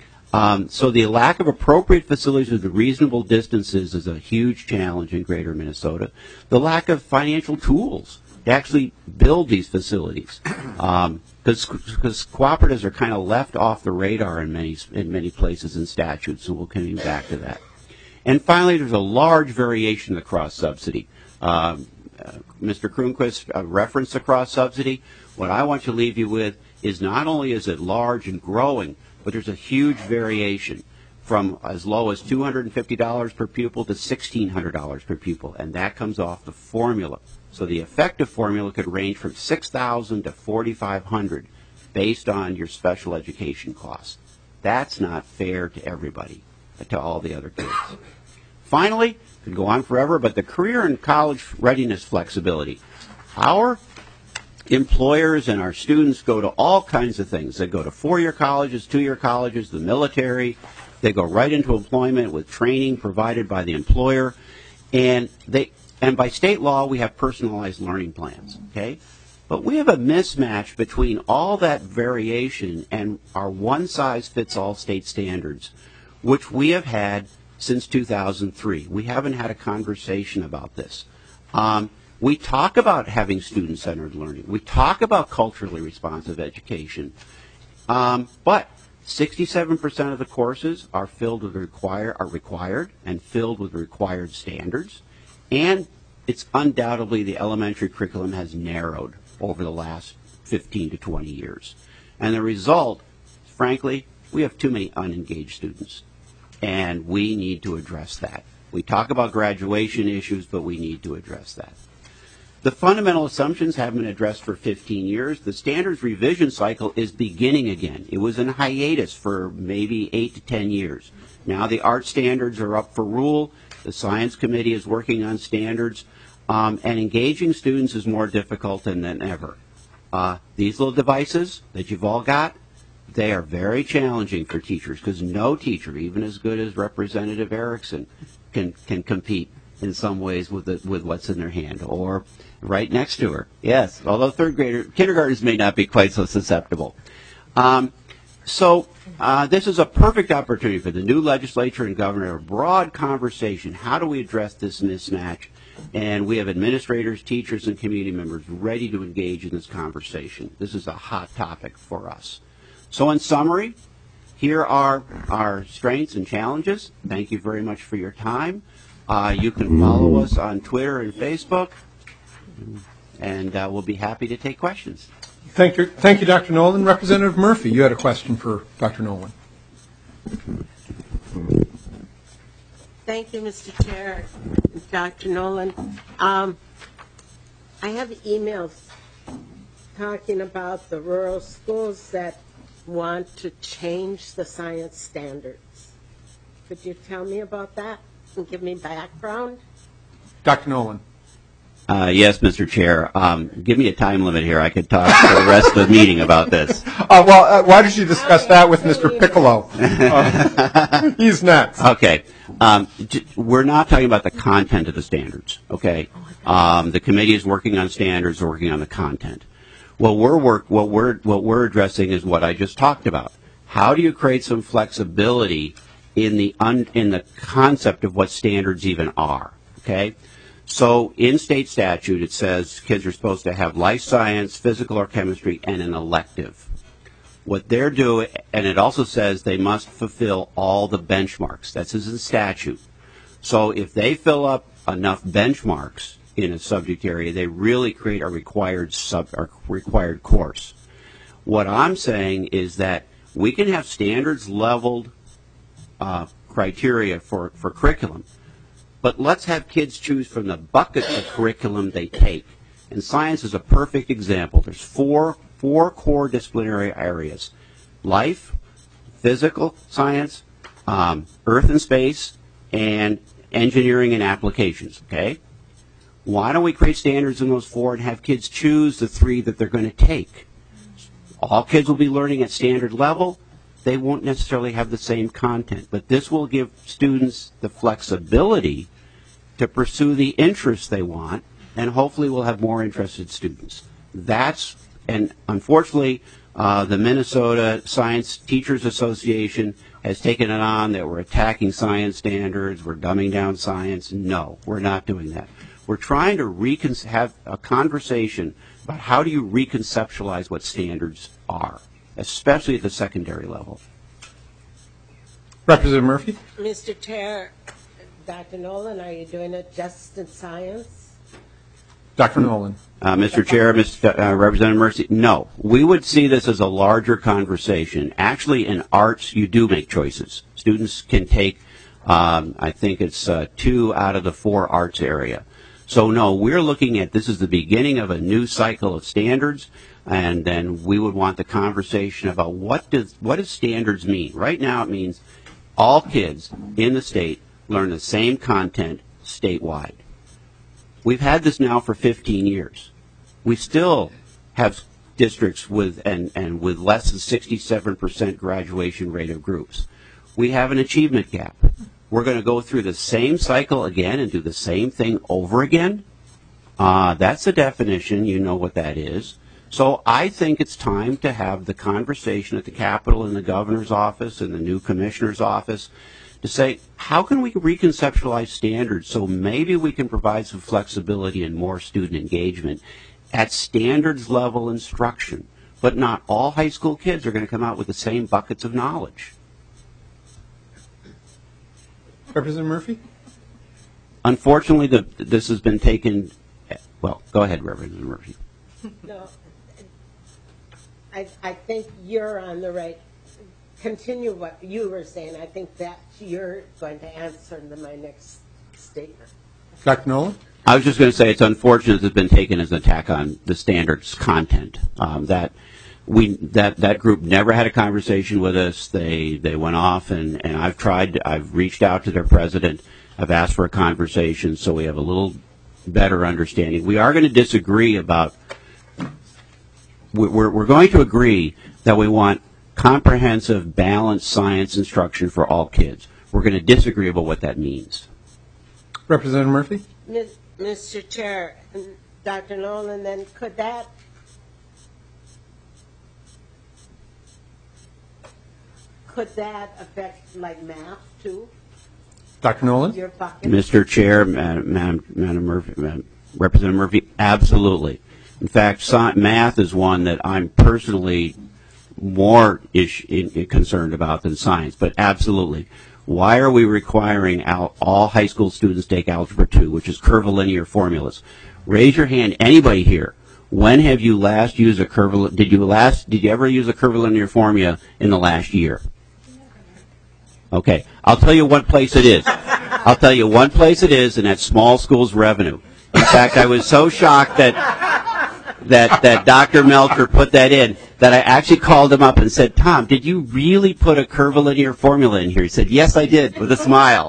Um, so the lack of appropriate facilities with reasonable distances is a huge challenge in greater Minnesota. The lack of financial tools to actually build these facilities, because um, cooperatives are kind of left off the radar in many in many places in statutes, so we'll come back to that. And finally, there's a large variation in the cross-subsidy. Um, uh, Mister Cronquist uh, referenced the cross-subsidy. What I want to leave you with is not only is it large and growing, but there's a huge variation from as low as two hundred fifty dollars per pupil to sixteen hundred dollars per pupil, and that comes off the formula. So the effective formula could range from six thousand dollars to forty-five hundred dollars based on your special education costs. That's not fair to everybody, to all the other kids. Finally, could go on forever, but the career and college readiness flexibility. Our employers and our students go to all kinds of things. They go to four-year colleges, two-year colleges, the military. They go right into employment with training provided by the employer. And they and by state law, we have personalized learning plans, okay? But we have a mismatch between all that variation and our one-size-fits-all state standards, which we have had since two thousand three. We haven't had a conversation about this. Um, we talk about having student-centered learning. We talk about culturally responsive education. Um, but sixty-seven percent of the courses are filled with require, are required and filled with required standards. And it's undoubtedly the elementary curriculum has narrowed over the last fifteen to twenty years. And the result, frankly, we have too many unengaged students. And we need to address that. We talk about graduation issues, but we need to address that. The fundamental assumptions have been addressed for fifteen years. The standards revision cycle is beginning again. It was in hiatus for maybe eight to ten years. Now the art standards are up for rule. The science committee is working on standards. Um, and engaging students is more difficult than, than ever. Uh, these little devices that you've all got, they are very challenging for teachers because no teacher, even as good as Representative Erickson, can can compete in some ways with the, with what's in their hand or right next to her. Yes, although third grader, kindergartners may not be quite so susceptible. Um, so uh, this is a perfect opportunity for the new legislature and governor to have a broad conversation. How do we address this mismatch? And we have administrators, teachers, and community members ready to engage in this conversation. This is a hot topic for us. So in summary, here are our strengths and challenges. Thank you very much for your time. Uh, you can follow us on Twitter and Facebook, and uh, we'll be happy to take questions. Thank you, thank you, Doctor Nolan. Representative Murphy, you had a question for Doctor Nolan. Thank you, Mister Chair, Doctor Nolan. Um, I have emails talking about the rural schools that want to change the science standards. Could you tell me about that and give me background? Doctor Nolan. Uh, yes, Mister Chair. Um, give me a time limit here. I could talk for the rest of the meeting about this. Uh, well, uh, why don't you discuss that with Mister Piccolo? Uh, he's next. Okay. Um, j- we're not talking about the content of the standards, okay? Um, the committee is working on standards, working on the content. What we're work, what we're what we're addressing is what I just talked about. How do you create some flexibility in the un, in the concept of what standards even are? Okay, so in state statute it says kids are supposed to have life science, physical or chemistry, and an elective. What they're doing, and it also says they must fulfill all the benchmarks. That's in the statute. So if they fill up enough benchmarks in a subject area, they really create a required sub or required course. What I'm saying is that we can have standards leveled uh, criteria for, for curriculum, but let's have kids choose from the bucket of curriculum they take. And science is a perfect example. There's four four core disciplinary areas: life, physical science, um, earth and space, and engineering and applications. Okay. Why don't we create standards in those four and have kids choose the three that they're going to take? All kids will be learning at standard level. They won't necessarily have the same content, but this will give students the flexibility to pursue the interests they want, and hopefully we'll have more interested students. That's, and unfortunately, uh, the Minnesota Science Teachers Association has taken it on that we're attacking science standards, we're dumbing down science. No, we're not doing that. We're trying to recon- have a conversation about how do you reconceptualize what standards are, especially at the secondary level. Representative Murphy? Mister Chair, Doctor Nolan, are you doing it just in science? Doctor Nolan. Uh, Mister Chair, Mister Uh, Representative Murphy, no. We would see this as a larger conversation. Actually, in arts, you do make choices. Students can take, um, I think it's uh, two out of the four arts area. So, no, we're looking at this is the beginning of a new cycle of standards, and then we would want the conversation about what does what does standards mean. Right now, it means all kids in the state learn the same content statewide. We've had this now for fifteen years. We still have districts with and, and with less than sixty-seven percent graduation rate of groups. We have an achievement gap. We're going to go through the same cycle again and do the same thing over again. Uh, that's the definition. You know what that is. So I think it's time to have the conversation at the Capitol, in the governor's office, and the new commissioner's office, to say, how can we reconceptualize standards so maybe we can provide some flexibility and more student engagement at standards level instruction, but not all high school kids are going to come out with the same buckets of knowledge. Representative Murphy? Unfortunately, the, this has been taken, well, go ahead, Representative Murphy. No, I, I think you're on the right. Continue what you were saying. I think that you're going to answer to my next statement. Doctor Nolan? I was just going to say it's unfortunate it's been taken as an attack on the standards content. Um, that we that that group never had a conversation with us. They they went off, and, and I've tried. I've reached out to their president. I've asked for a conversation so we have a little better understanding. We are going to disagree about. We're we're going to agree that we want comprehensive, balanced science instruction for all kids. We're going to disagree about what that means. Representative Murphy? Mister Chair, Doctor Nolan, then could that could that affect like math too? Doctor Nolan? Your bucket? Mister Chair, Madam, Madam, Madam Murphy, Madam, Representative Murphy, absolutely. In fact, sci- math is one that I'm personally more ish, in, in concerned about than science, but absolutely. Why are we requiring al- all high school students take Algebra two, which is curvilinear formulas? Raise your hand, anybody here. When have you last used a curvilinear, did you last, did you ever use a curvilinear formula in the last year? Okay, I'll tell you one place it is. I'll tell you one place it is, and that's small schools revenue. In fact, I was so shocked that that that Doctor Melcher put that in that I actually called him up and said, Tom, did you really put a curvilinear formula in here? He said, yes, I did, with a smile.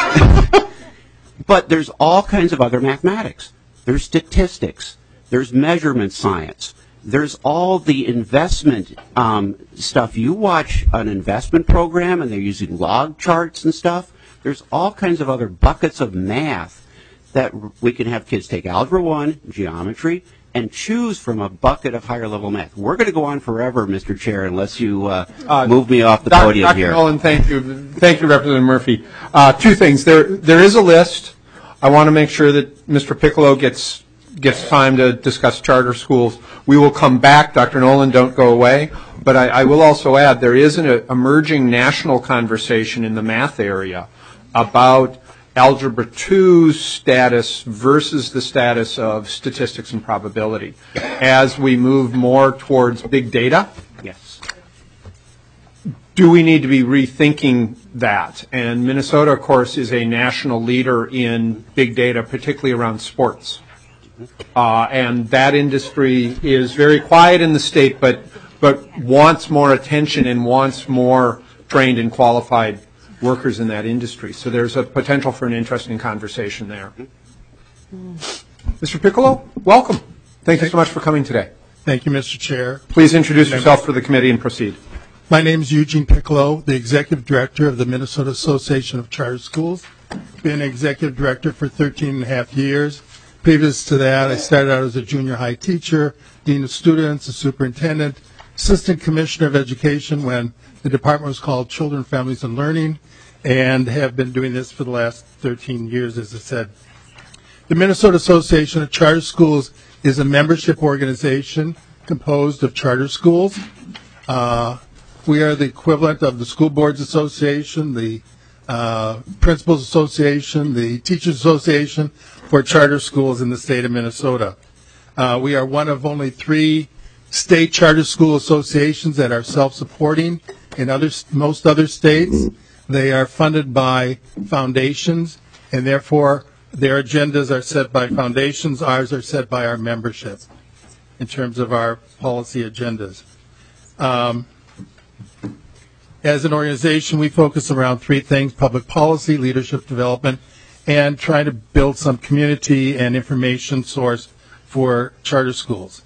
But there's all kinds of other mathematics. There's statistics. There's measurement science. There's all the investment um, stuff. You watch an investment program and they're using log charts and stuff. There's all kinds of other buckets of math that we can have kids take Algebra one, geometry, and choose from a bucket of higher level math. We're going to go on forever, Mister Chair, unless you uh, uh, move me off the Doctor podium Doctor here. Nolan, thank you. Thank you, Representative Murphy. Uh, two things. There, there is a list. I want to make sure that Mister Piccolo gets gets time to discuss charter schools. We will come back. Doctor Nolan, don't go away. But I, I will also add there is an emerging national conversation in the math area about Algebra two's status versus the status of statistics and probability as we move more towards big data. Yes. Do we need to be rethinking that? And Minnesota, of course, is a national leader in big data, particularly around sports. Uh, and that industry is very quiet in the state, but but wants more attention and wants more trained and qualified workers in that industry. So there's a potential for an interesting conversation there. Mister Piccolo, welcome. Thank you so much for coming today. Thank you, Mister Chair. Please introduce yourself for the committee and proceed. My name is Eugene Piccolo, the Executive Director of the Minnesota Association of Charter Schools. Been Executive Director for thirteen and a half years. Previous to that, I started out as a junior high teacher, Dean of Students, a Superintendent, Assistant Commissioner of Education when the department was called Children, Families, and Learning, and have been doing this for the last thirteen years, as I said. The Minnesota Association of Charter Schools is a membership organization composed of charter schools. Uh, we are the equivalent of the School Boards Association, the uh, Principals Association, the Teachers Association for charter schools in the state of Minnesota. Uh, we are one of only three state charter school associations that are self-supporting. In other, most other states, they are funded by foundations, and therefore their agendas are set by foundations. Ours are set by our membership in terms of our policy agendas. Um, as an organization, we focus around three things: public policy, leadership development, and trying to build some community and information source for charter schools.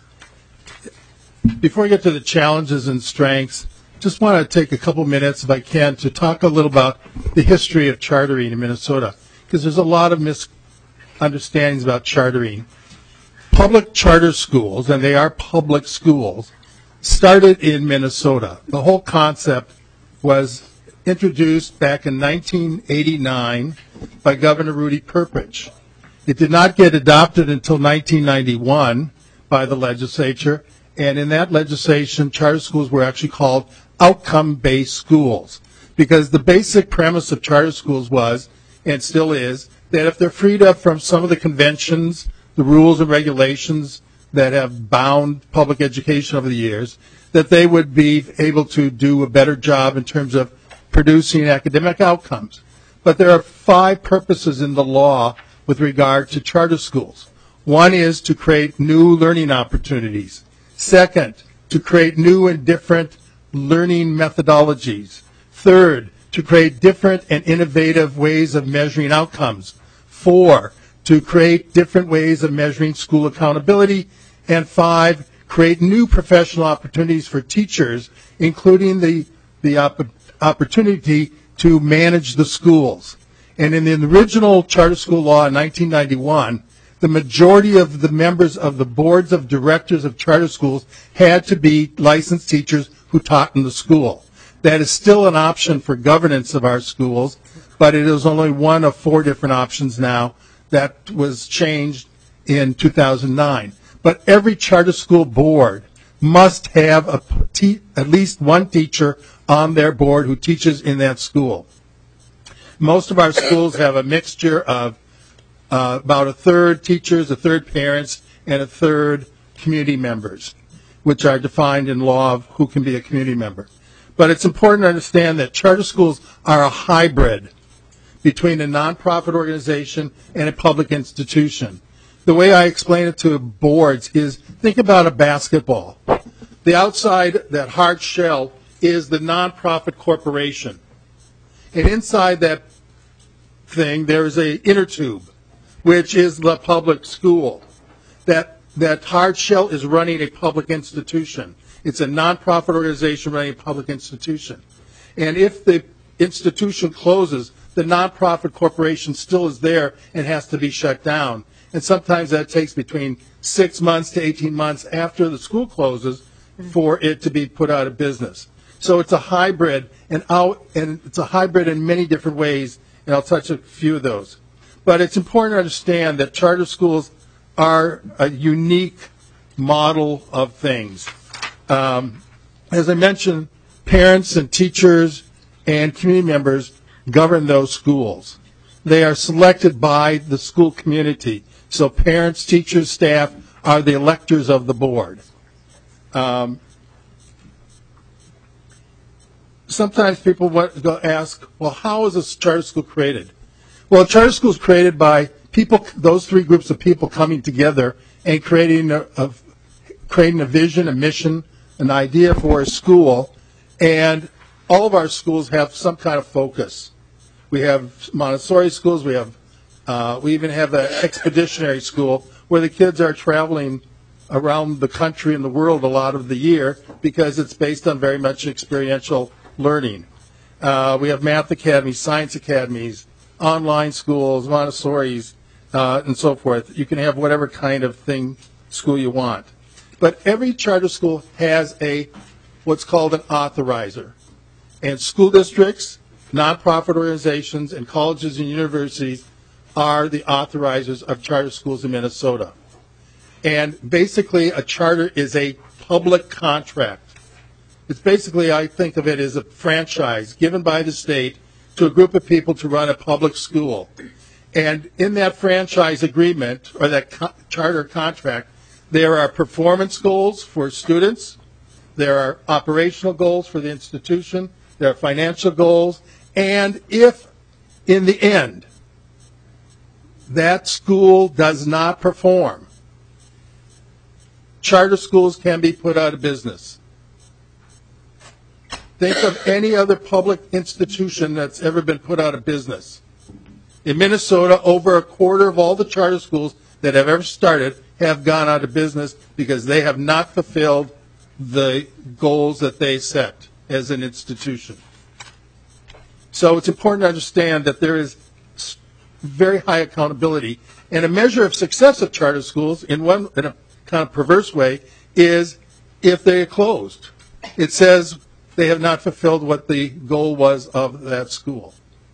Before we get to the challenges and strengths, just want to take a couple minutes, if I can, to talk a little about the history of chartering in Minnesota, because there's a lot of misunderstandings about chartering. Public charter schools, and they are public schools, started in Minnesota. The whole concept was introduced back in nineteen eighty-nine by Governor Rudy Perpich. It did not get adopted until nineteen ninety-one by the legislature, and in that legislation, charter schools were actually called outcome-based schools, because the basic premise of charter schools was, and still is, that if they're freed up from some of the conventions, the rules and regulations that have bound public education over the years, that they would be able to do a better job in terms of producing academic outcomes. But there are five purposes in the law with regard to charter schools. One is to create new learning opportunities. Second, to create new and different learning methodologies. Third, to create different and innovative ways of measuring outcomes. Four, to create different ways of measuring school accountability. And five, create new professional opportunities for teachers, including the, the opp- opportunity to manage the schools. And in the original charter school law in nineteen ninety-one, the majority of the members of the boards of directors of charter schools had to be licensed teachers who taught in the school. That is still an option for governance of our schools, but it is only one of four different options now. That was changed in two thousand nine. But every charter school board must have a te- at least one teacher on their board who teaches in that school. Most of our schools have a mixture of uh, about a third teachers, a third parents, and a third community members, which are defined in law of who can be a community member. But it's important to understand that charter schools are a hybrid between a nonprofit organization and a public institution. The way I explain it to boards is, think about a basketball. The outside, that hard shell, is the nonprofit corporation. And inside that thing, there is a inner tube, which is the public school. That, that hard shell is running a public institution. It's a nonprofit organization running a public institution. And if the institution closes, the nonprofit corporation still is there and has to be shut down. And sometimes that takes between six months to eighteen months after the school closes for it to be put out of business. So it's a hybrid, and out, and it's a hybrid in many different ways, and I'll touch a few of those. But it's important to understand that charter schools are a unique model of things. Um, as I mentioned, parents and teachers and community members govern those schools. They are selected by the school community. So parents, teachers, staff are the electors of the board. Um, sometimes people want to ask, well, how is a charter school created? Well, a charter school is created by people, those three groups of people coming together and creating a, a, creating a vision, a mission, an idea for a school. And all of our schools have some kind of focus. We have Montessori schools. We have, uh, we even have an expeditionary school where the kids are traveling around the country and the world a lot of the year because it's based on very much experiential learning. Uh, we have math academies, science academies, online schools, Montessori's, uh, and so forth. You can have whatever kind of thing, school you want. But every charter school has a what's called an authorizer. And school districts, nonprofit organizations, and colleges and universities are the authorizers of charter schools in Minnesota. And basically, a charter is a public contract. It's basically, I think of it as a franchise given by the state to a group of people to run a public school. And in that franchise agreement, or that co- charter contract, there are performance goals for students, there are operational goals for the institution, there are financial goals, and if, in the end, that school does not perform, charter schools can be put out of business. Think of any other public institution that's ever been put out of business. In Minnesota, over a quarter of all the charter schools that have ever started have gone out of business because they have not fulfilled the goals that they set as an institution. So it's important to understand that there is very high accountability. And a measure of success of charter schools, in one in a kind of perverse way, is if they are closed. It says they have not fulfilled what the goal was of that school.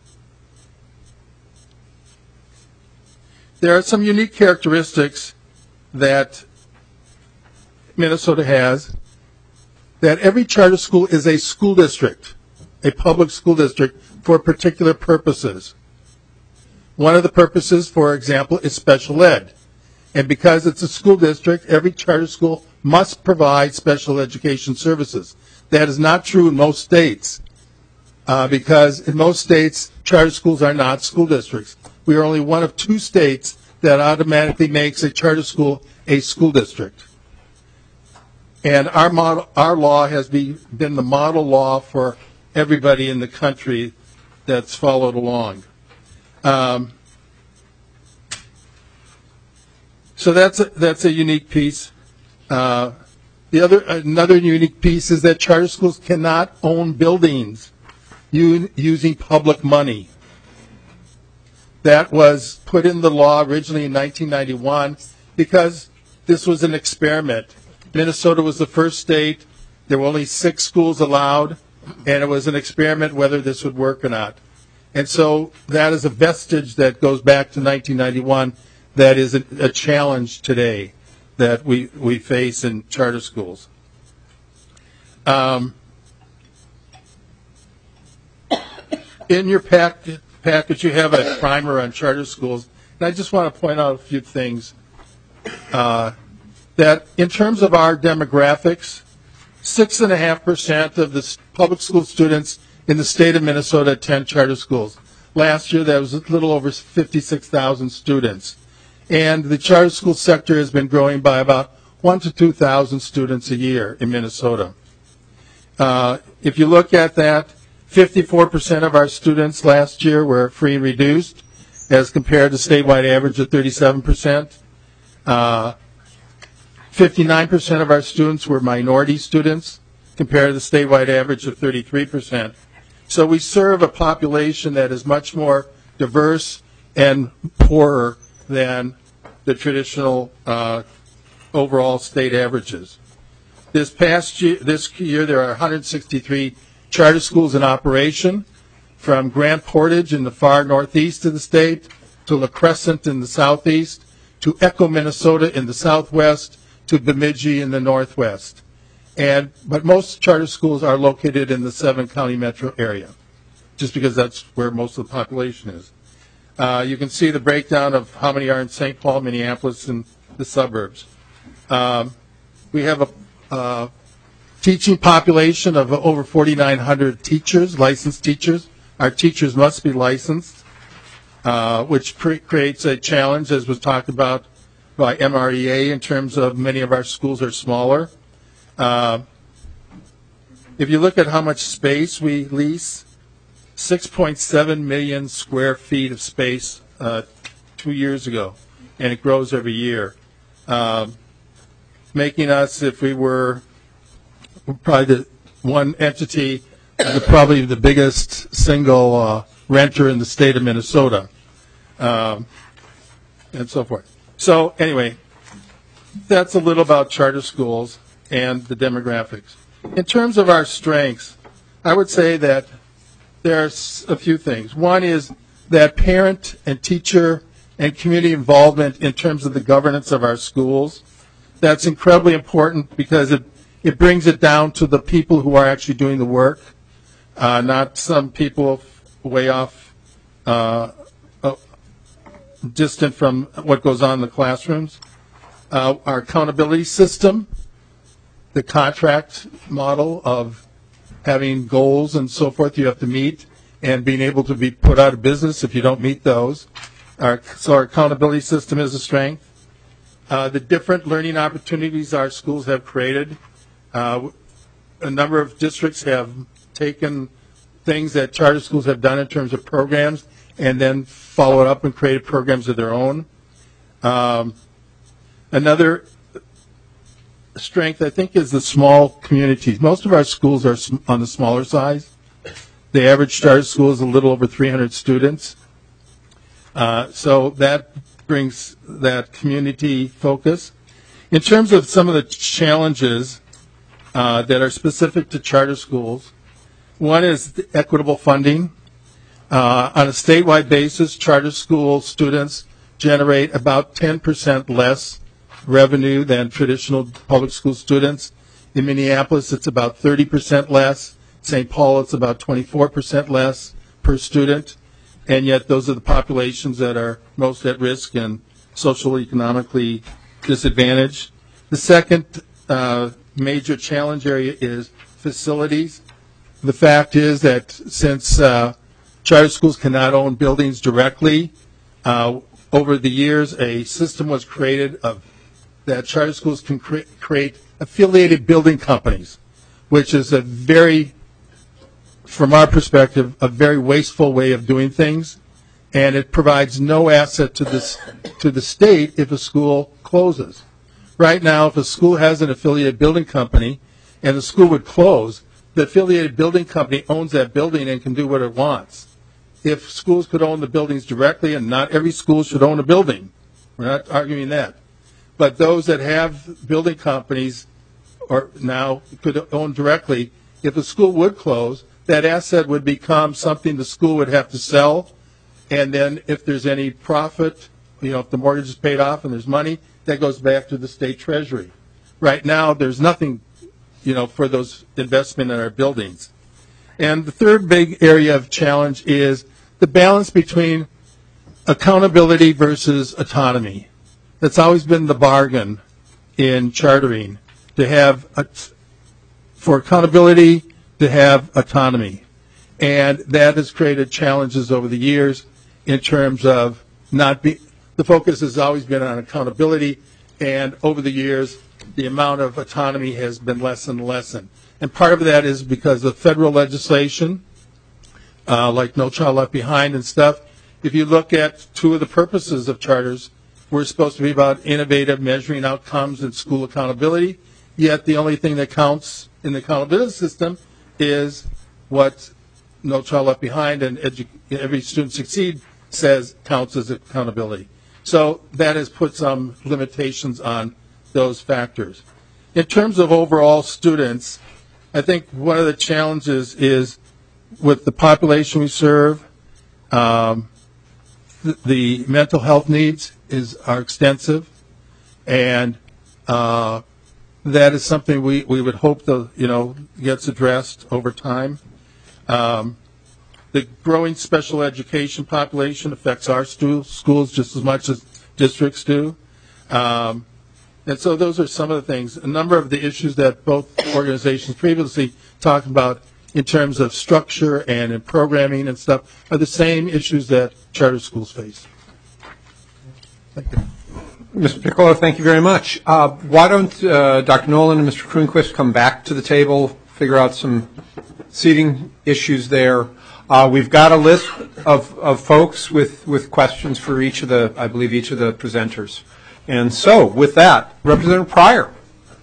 There are some unique characteristics that Minnesota has, that every charter school is a school district, a public school district for particular purposes. One of the purposes, for example, is special ed. And because it's a school district, every charter school must provide special education services. That is not true in most states, uh, because in most states, charter schools are not school districts. We are only one of two states that automatically makes a charter school a school district. And our model, our law has be, been the model law for everybody in the country that's followed along. Um, so that's a, that's a unique piece. Uh, the other another unique piece is that charter schools cannot own buildings u- using public money. That was put in the law originally in nineteen ninety-one because this was an experiment. Minnesota was the first state. There were only six schools allowed, and it was an experiment whether this would work or not. And so that is a vestige that goes back to nineteen ninety-one that is a, a challenge today that we, we face in charter schools. Um, in your packet, package, you have a primer on charter schools. And I just want to point out a few things. Uh, that in terms of our demographics, six point five percent of the public school students in the state of Minnesota attend charter schools. Last year, that was a little over fifty-six thousand students. And the charter school sector has been growing by about one to two thousand students a year in Minnesota. Uh, if you look at that, fifty-four percent of our students last year were free and reduced, as compared to statewide average of thirty-seven percent. Uh, fifty-nine percent of our students were minority students, compared to the statewide average of thirty-three percent. So we serve a population that is much more diverse and poorer than the traditional uh, overall state averages. This past year, this year, there are one hundred sixty-three charter schools in operation, from Grand Portage in the far northeast of the state, to La Crescent in the southeast, to Echo, Minnesota in the southwest, to Bemidji in the northwest. And but most charter schools are located in the seven county metro area, just because that's where most of the population is. Uh, you can see the breakdown of how many are in Saint Paul, Minneapolis, and the suburbs. Um, we have a uh, teaching population of over forty-nine hundred teachers, licensed teachers. Our teachers must be licensed, uh, which pre- creates a challenge, as was talked about by M R E A, in terms of many of our schools are smaller. Uh, if you look at how much space we lease, six point seven million square feet of space uh, two years ago, and it grows every year. Um, making us, if we were probably the one entity, the, probably the biggest single uh, renter in the state of Minnesota, um, and so forth. So anyway, that's a little about charter schools and the demographics. In terms of our strengths, I would say that there's a few things. One is that parent and teacher and community involvement in terms of the governance of our schools. That's incredibly important because it, it brings it down to the people who are actually doing the work, uh, not some people way off, uh, uh, distant from what goes on in the classrooms. Uh, our accountability system, the contract model of having goals and so forth you have to meet, and being able to be put out of business if you don't meet those. Our, so our accountability system is a strength. Uh, the different learning opportunities our schools have created. Uh, a number of districts have taken things that charter schools have done in terms of programs and then followed up and created programs of their own. Um, another strength, I think, is the small communities. Most of our schools are on the smaller size. The average charter school is a little over three hundred students. Uh, so that brings that community focus. In terms of some of the challenges uh, that are specific to charter schools, one is the equitable funding. Uh, on a statewide basis, charter school students generate about ten percent less revenue than traditional public school students. In Minneapolis, it's about thirty percent less. Saint Paul, it's about twenty-four percent less per student. And yet those are the populations that are most at risk and socially, economically disadvantaged. The second uh, major challenge area is facilities. The fact is that since uh, charter schools cannot own buildings directly, uh, over the years a system was created of that charter schools can cre- create affiliated building companies, which is a very, from our perspective, a very wasteful way of doing things, and it provides no asset to this to the state if a school closes. Right now, if a school has an affiliated building company and the school would close, the affiliated building company owns that building and can do what it wants. If schools could own the buildings directly, and not every school should own a building, we're not arguing that, but those that have building companies or now could own directly, if a school would close, that asset would become something the school would have to sell, and then if there's any profit, you know, if the mortgage is paid off and there's money, that goes back to the state treasury. Right now, there's nothing, you know, for those investment in our buildings. And the third big area of challenge is the balance between accountability versus autonomy. That's always been the bargain in chartering, to have, a, for accountability, to have autonomy. And that has created challenges over the years in terms of not be, the focus has always been on accountability, and over the years, the amount of autonomy has been less and less. And part of that is because of federal legislation, uh, like No Child Left Behind and stuff. If you look at two of the purposes of charters, we're supposed to be about innovative measuring outcomes and school accountability, yet the only thing that counts in the accountability system is what No Child Left Behind and edu- Every Student Succeed says counts as accountability. So that has put some limitations on those factors. In terms of overall students, I think one of the challenges is with the population we serve, um, th- the mental health needs is are extensive, and uh, that is something we, we would hope the you know gets addressed over time. Um, the growing special education population affects our stu- schools just as much as districts do. Um, and so those are some of the things. A number of the issues that both organizations previously talked about in terms of structure and in programming and stuff are the same issues that charter schools face. Thank you. Mister Piccolo, thank you very much. Uh, why don't uh, Doctor Nolan and Mister Kronquist come back to the table, figure out some seating issues there. Uh, we've got a list of, of folks with, with questions for each of the, I believe, each of the presenters. And so, with that, Representative Pryor.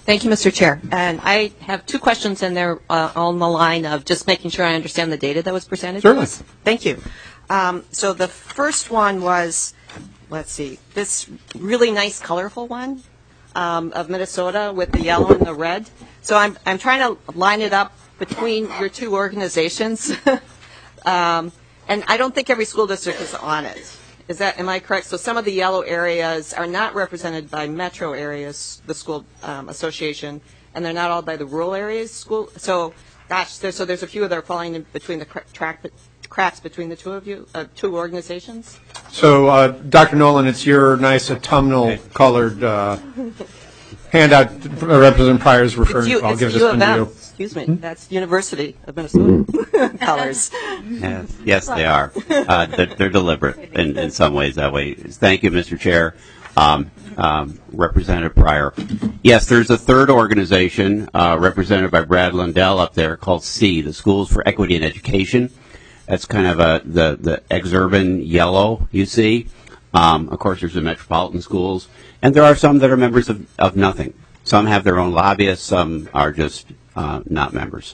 Thank you, Mister Chair. And I have two questions, and they're uh, on the line of just making sure I understand the data that was presented Certainly. to us. Thank you. Um, so the first one was, let's see, this really nice, colorful one um, of Minnesota with the yellow and the red. So I'm I'm trying to line it up between your two organizations, um, and I don't think every school district is on it. Is that, am I correct? So some of the yellow areas are not represented by metro areas, the school um, association, and they're not all by the rural areas school. So, gosh, there's, so there's a few that are falling in between the cra- track, cracks between the two of you, uh, two organizations. So, uh, Doctor Nolan, it's your nice autumnal-colored uh, handout. Representative Pryor is referring. You, I'll it's give this U one of to M. you. Excuse me. That's University of Minnesota colors. Yes, yes, they are. Uh, they're, they're deliberate in, in some ways that way. Thank you, Mister Chair. Um, um, Representative Pryor. Yes, there's a third organization uh, represented by Brad Lundell up there called C, the Schools for Equity and Education. That's kind of a the the exurban yellow you see. Um, of course, there's the metropolitan schools, and there are some that are members of, of nothing. Some have their own lobbyists. Some are just uh, not members.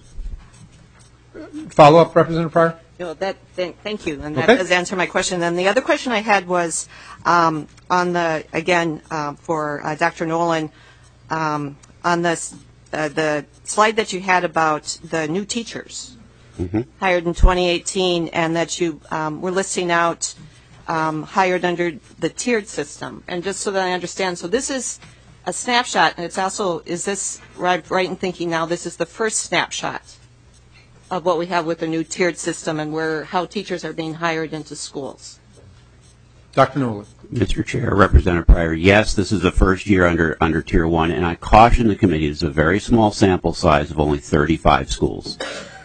Follow up, Representative Pryor? You know, that, th- thank you, and that Okay. does answer my question. And the other question I had was um, on the, again, uh, for uh, Doctor Nolan, um, on this, uh, the slide that you had about the new teachers Mm-hmm. hired in twenty eighteen, and that you um, were listing out um, hired under the tiered system. And just so that I understand, so this is a snapshot, and it's also, is this right, right in thinking now this is the first snapshot of what we have with the new tiered system and where how teachers are being hired into schools? Doctor Nolan. Mister Chair, Representative Pryor, yes, this is the first year under under Tier one, and I caution the committee, it's a very small sample size of only thirty-five schools.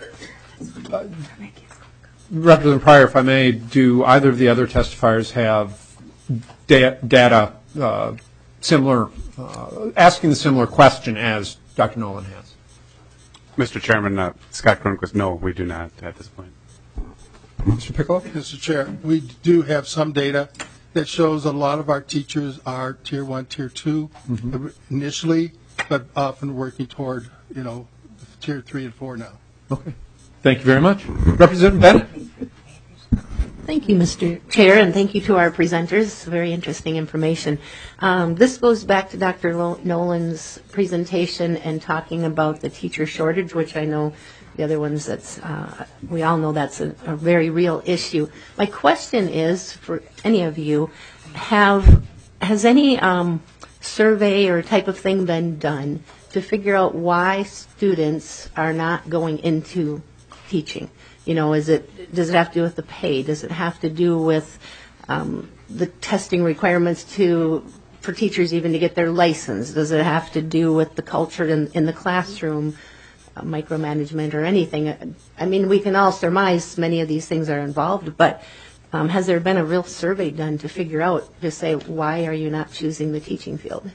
Uh, Representative Pryor, if I may, do either of the other testifiers have da- data uh, similar, uh, asking the similar question as Doctor Nolan has? Mister Chairman, uh, Scott Cronquist, no, we do not at this point. Mister Piccolo? Mister Chair, we do have some data that shows a lot of our teachers are Tier one, Tier two Mm-hmm. initially, but often working toward, you know, Tier three and four now. Okay. Thank you very much. Representative Bennett? Thank you, Mister Chair, and thank you to our presenters. Very interesting information. Um, this goes back to Doctor Lo- Nolan's presentation and talking about the teacher shortage, which I know the other ones that's, uh, we all know that's a, a very real issue. My question is, for any of you, have, has any um, survey or type of thing been done to figure out why students are not going into teaching? You know, is it, does it have to do with the pay? Does it have to do with um, the testing requirements to, for teachers even to get their license? Does it have to do with the culture in, in the classroom, uh, micromanagement or anything? I mean, we can all surmise many of these things are involved, but um, has there been a real survey done to figure out, to say, why are you not choosing the teaching field?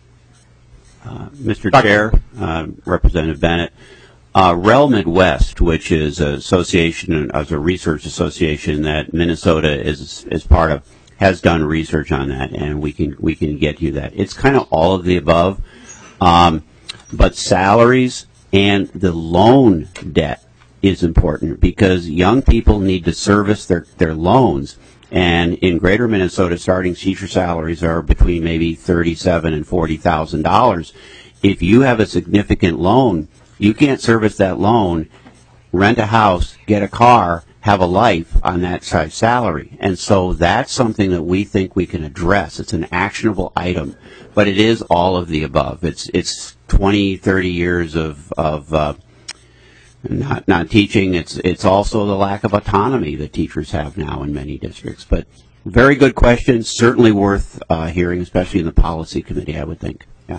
Uh, Mister Chair, uh, Representative Bennett, uh, REL Midwest, which is an association, as a research association that Minnesota is is part of, has done research on that, and we can we can get you that. It's kind of all of the above, um, but salaries and the loan debt is important because young people need to service their their loans. And in Greater Minnesota, starting teacher salaries are between maybe thirty-seven and forty thousand dollars. If you have a significant loan, you can't service that loan, rent a house, get a car, have a life on that size salary. And so that's something that we think we can address. It's an actionable item, but it is all of the above. It's it's twenty, thirty years of of uh, Not not teaching. It's it's also the lack of autonomy that teachers have now in many districts. But very good question. Certainly worth uh, hearing, especially in the policy committee, I would think. Yeah.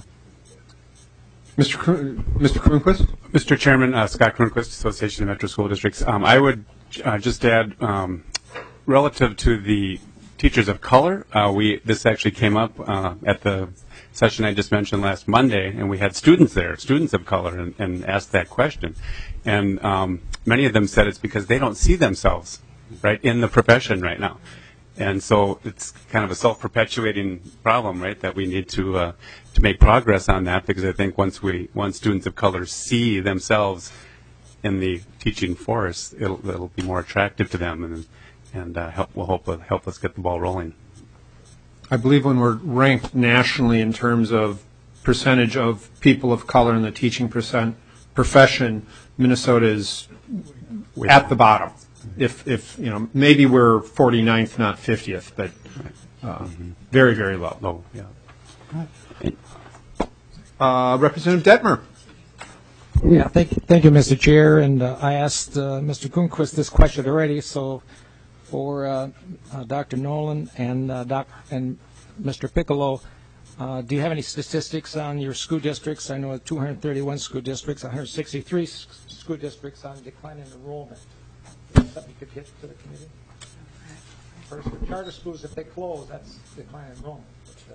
Mister Kr- Mister Cronquist? Mister Chairman, uh, Scott Cronquist, Association of Metro School Districts. Um, I would uh, just add, um, relative to the teachers of color, uh, we this actually came up uh, at the session I just mentioned last Monday, and we had students there, students of color, and, and asked that question. And um, many of them said it's because they don't see themselves, right, in the profession right now. And so it's kind of a self-perpetuating problem, right, that we need to uh, to make progress on that, because I think once we once students of color see themselves in the teaching force, it'll, it'll be more attractive to them, and and uh, help will help help us get the ball rolling. I believe when we're ranked nationally in terms of percentage of people of color in the teaching percent profession, Minnesota is at the bottom. If, if you know, maybe we're forty-ninth, not fiftieth, but uh, mm-hmm. very, very low. Low, yeah. Uh, Representative Detmer. Yeah, thank you, thank you, Mister Chair. And uh, I asked uh, Mister Grunquist this question already. So, for uh, uh, Doctor Nolan and uh, Doc and Mister Piccolo, uh, do you have any statistics on your school districts? I know two hundred thirty-one school districts, one hundred sixty-three s- school districts on decline in enrollment. Something you could get to the committee? First, for charter schools, if they close, that's decline in enrollment.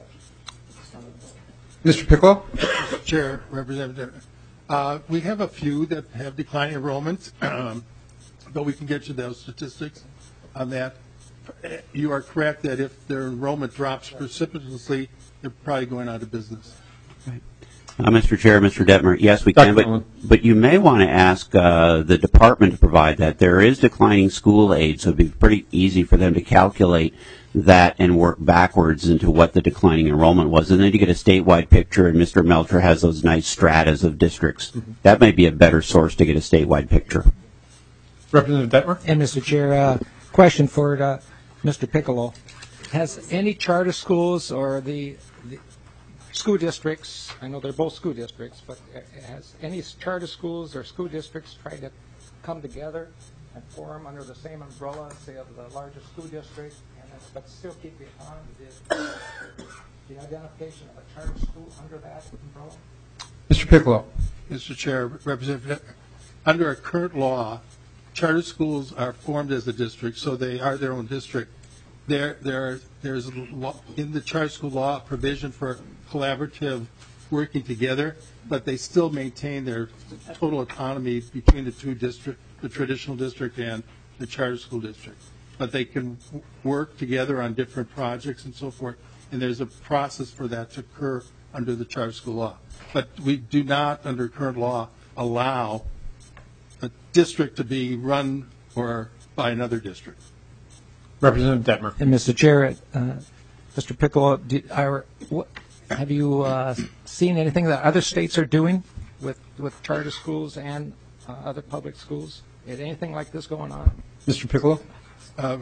But, uh, Mister Piccolo? Mister Chair, Representative, uh, we have a few that have declining enrollment, um, but we can get you those statistics on that. You are correct that if their enrollment drops precipitously, they're probably going out of business. Right. Uh, Mister Chair, Mister Detmer, yes, we can, but, but you may want to ask uh, the department to provide that. There is declining school aid, so it would be pretty easy for them to calculate that and work backwards into what the declining enrollment was. And then you get a statewide picture, and Mister Melcher has those nice stratas of districts. Mm-hmm. That may be a better source to get a statewide picture. Representative Detmer? And, Mister Chair, uh, question for uh, Mister Piccolo. Has any charter schools or the, the school districts, I know they're both school districts, but has any charter schools or school districts tried to come together and form under the same umbrella, say, of the largest school district, and then, but still keep the autonomy, the, the identification of a charter school under that umbrella? Mister Piccolo. Mister Chair, Representative, under our current law, charter schools are formed as a district, so they are their own district. There, there, there's a law, in the charter school law a provision for collaborative working together, but they still maintain their total autonomy between the two districts, the traditional district and the charter school district. But they can w- work together on different projects and so forth, and there's a process for that to occur under the charter school law. But we do not, under current law, allow a district to be run or by another district. Representative Detmer. And Mister Chair, uh, Mister Piccolo, do, are, what, have you uh, seen anything that other states are doing with, with charter schools and uh, other public schools? Is anything like this going on? Mister Piccolo? Uh,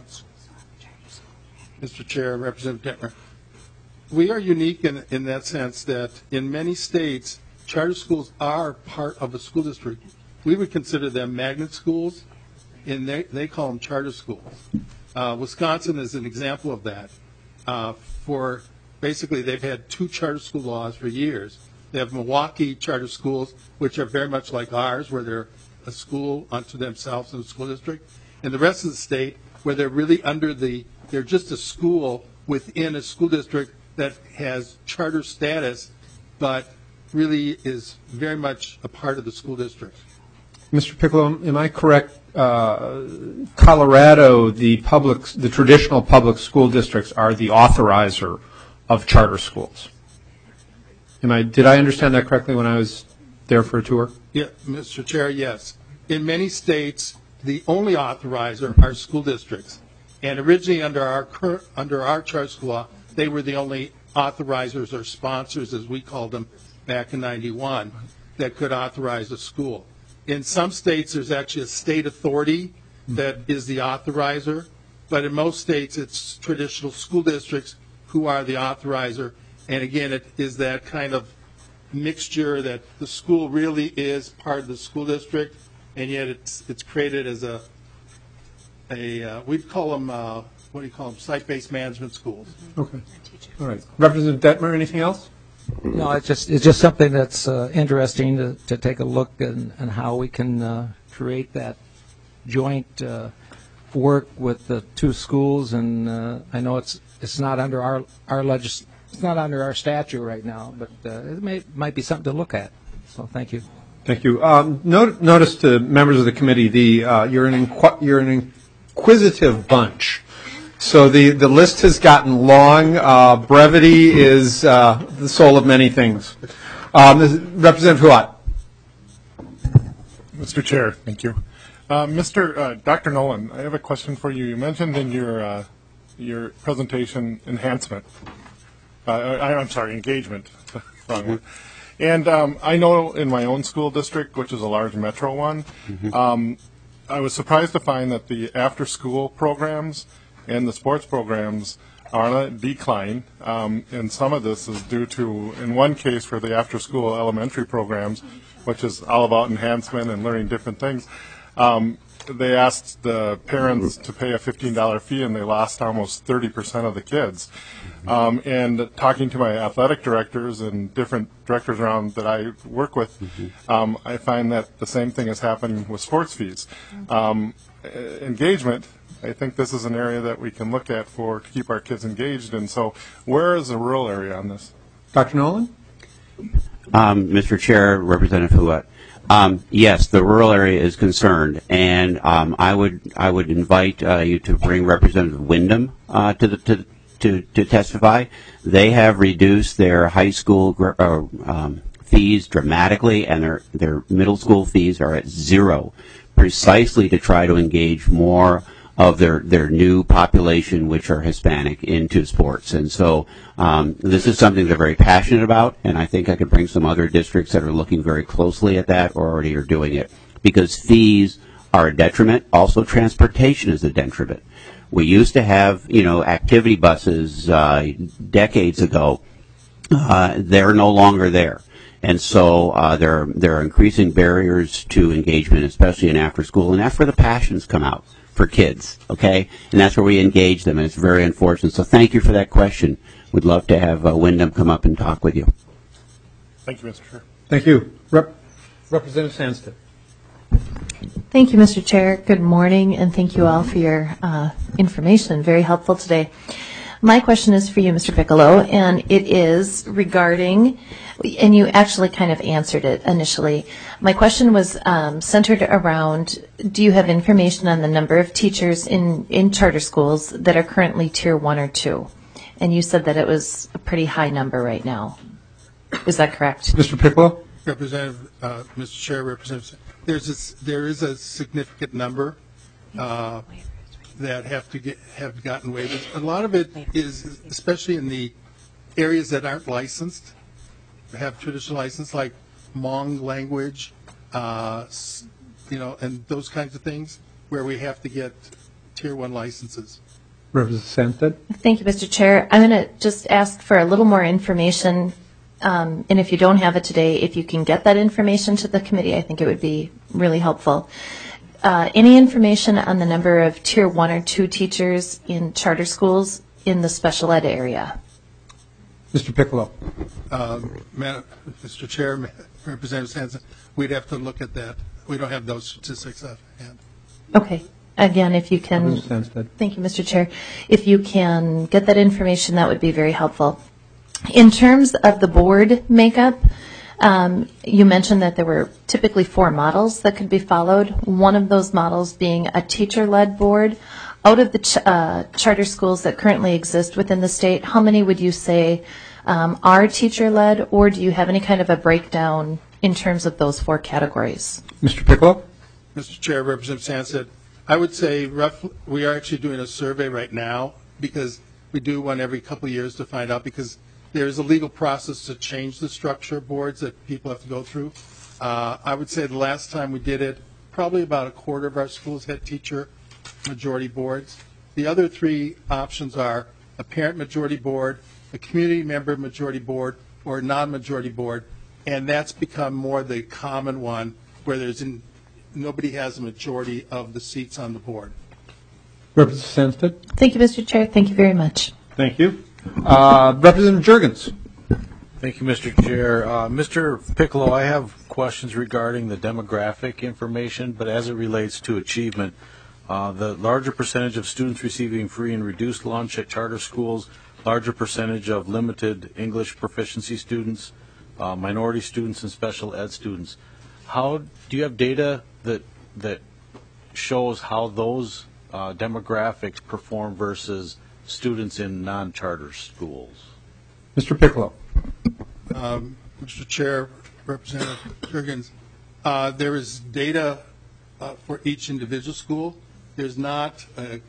Mister Chair, Representative Detmer, we are unique in, in that sense that in many states, charter schools are part of a school district. We would consider them magnet schools, and they, they call them charter schools. Uh, Wisconsin is an example of that. Uh, for basically, they've had two charter school laws for years. They have Milwaukee charter schools, which are very much like ours, where they're a school unto themselves in a school district, and the rest of the state, where they're really under the, they're just a school within a school district that has charter status, but really is very much a part of the school district. Mister Piccolo, am I correct? Uh, Colorado, the public, the traditional public school districts are the authorizer of charter schools. Am I? Did I understand that correctly when I was there for a tour? Yeah, Mister Chair, yes. In many states, the only authorizer are school districts, and originally under our current, under our charter school law, they were the only authorizers or sponsors, as we called them back in ninety-one, that could authorize a school. In some states, there's actually a state authority that is the authorizer, but in most states, it's traditional school districts who are the authorizer. And again, it is that kind of mixture that the school really is part of the school district, and yet it's it's created as a a uh, we'd call them uh, what do you call them site-based management schools. Okay. All right. Representative Detmer, anything else? No, it's just it's just something that's uh, interesting to, to take a look at and how we can uh, create that joint uh, work with the two schools. And uh, I know it's it's not under our our legis it's not under our statute right now, but uh, it may might be something to look at. So thank you. Thank you. Um, note, notice to members of the committee, the uh, you're an inqu- you're an inquisitive bunch. So the, the list has gotten long. Uh, brevity is uh, the soul of many things. Um, Representative Huat. Mister Chair, thank you. Uh, Mister Uh, Doctor Nolan, I have a question for you. You mentioned in your uh, your presentation enhancement. Uh, I, I'm sorry, engagement. Wrong one. And um, I know in my own school district, which is a large metro one, mm-hmm. um, I was surprised to find that the after-school programs and the sports programs are on a decline. Um, and some of this is due to, in one case for the after-school elementary programs, which is all about enhancement and learning different things, um, they asked the parents to pay a fifteen dollar fee, and they lost almost thirty percent of the kids. Um, and talking to my athletic directors and different directors around that I work with, mm-hmm. um, I find that the same thing is happening with sports fees. Um, engagement, I think this is an area that we can look at for to keep our kids engaged. And so where is the rural area on this? Doctor Nolan? Um, Mister Chair, Representative Huat. Um, yes, the rural area is concerned, and um, I would I would invite uh, you to bring Representative Wyndham uh, to the to, to to testify. They have reduced their high school gr- uh, um, fees dramatically, and their their middle school fees are at zero, precisely to try to engage more of their, their new population, which are Hispanic, into sports. And so um, this is something they're very passionate about, and I think I could bring some other districts that are looking very closely at that or already are doing it, because fees are a detriment. Also, transportation is a detriment. We used to have, you know, activity buses uh, decades ago. Uh, they're no longer there. And so uh, there, there are increasing barriers to engagement, especially in after school, and that's where the passions come out for kids, okay? And that's where we engage them, and it's very unfortunate. So thank you for that question. We'd love to have uh, Wyndham come up and talk with you. Thank you, Mister Chair. Thank you. Rep- Representative Sandstead. Thank you, Mister Chair. Good morning, and thank you all for your uh, information. Very helpful today. My question is for you, Mister Piccolo, and it is regarding, and you actually kind of answered it initially. My question was um, centered around, do you have information on the number of teachers in, in charter schools that are currently tier one or two? And you said that it was a pretty high number right now. Is that correct? Mister Piccolo? Representative, uh, Mister Chair, Representative, there's a, there is a significant number uh, that have to get have gotten waivers. A lot of it is, especially in the areas that aren't licensed, have traditional license like Hmong language, uh, you know, and those kinds of things, where we have to get tier one licenses. Representative Sandstead. Thank you, Mister Chair. I'm going to just ask for a little more information, um, and if you don't have it today, if you can get that information to the committee, I think it would be really helpful. Uh, any information on the number of tier one or two teachers in charter schools in the special ed area? Mister Piccolo. Um, Mister Chair, Representative Sanson, we'd have to look at that. We don't have those statistics offhand. Okay. Again, if you can, thank you, Mister Chair. If you can get that information, that would be very helpful. In terms of the board makeup, um, you mentioned that there were typically four models that could be followed, one of those models being a teacher-led board. Out of the ch- uh, charter schools that currently exist within the state, how many would you say um, are teacher-led, or do you have any kind of a breakdown in terms of those four categories? Mister Piccolo? Mister Chair, Representative Sanson, I would say roughly, we are actually doing a survey right now, because we do one every couple of years to find out, because there's a legal process to change the structure of boards that people have to go through. Uh, I would say the last time we did it, probably about a quarter of our schools had teacher majority boards. The other three options are a parent majority board, a community member majority board, or a non-majority board, and that's become more the common one, where there's in, nobody has a majority of the seats on the board. Representative Sandstead. Thank you, Mister Chair. Thank you very much. Thank you. Uh, Representative Jurgens. Thank you, Mister Chair. Uh, Mister Piccolo, I have questions regarding the demographic information, but as it relates to achievement, uh, the larger percentage of students receiving free and reduced lunch at charter schools, larger percentage of limited English proficiency students, uh, minority students, and special ed students. How do you have data that that shows how those uh, demographics perform versus students in non-charter schools? Mister Piccolo. Um, Mister Chair, Representative Jurgens, uh, there is data uh, for each individual school. There's not a,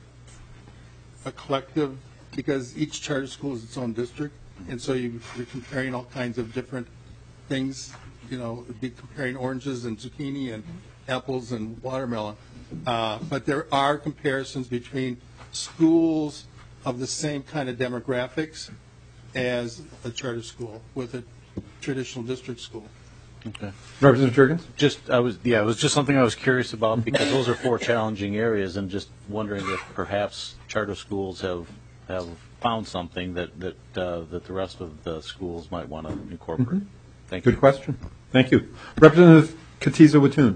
a collective, because each charter school is its own district, and so you, you're comparing all kinds of different things. You know, be comparing oranges and zucchini and apples and watermelon. Uh, but there are comparisons between schools of the same kind of demographics as a charter school with a traditional district school. Okay. Representative Jurgens? Just, I was, yeah, it was just something I was curious about because those are four challenging areas, and just wondering if perhaps charter schools have have found something that that uh, that the rest of the schools might want to incorporate. Mm-hmm. Thank Good you. question. Thank you. Representative Katiza-Watun.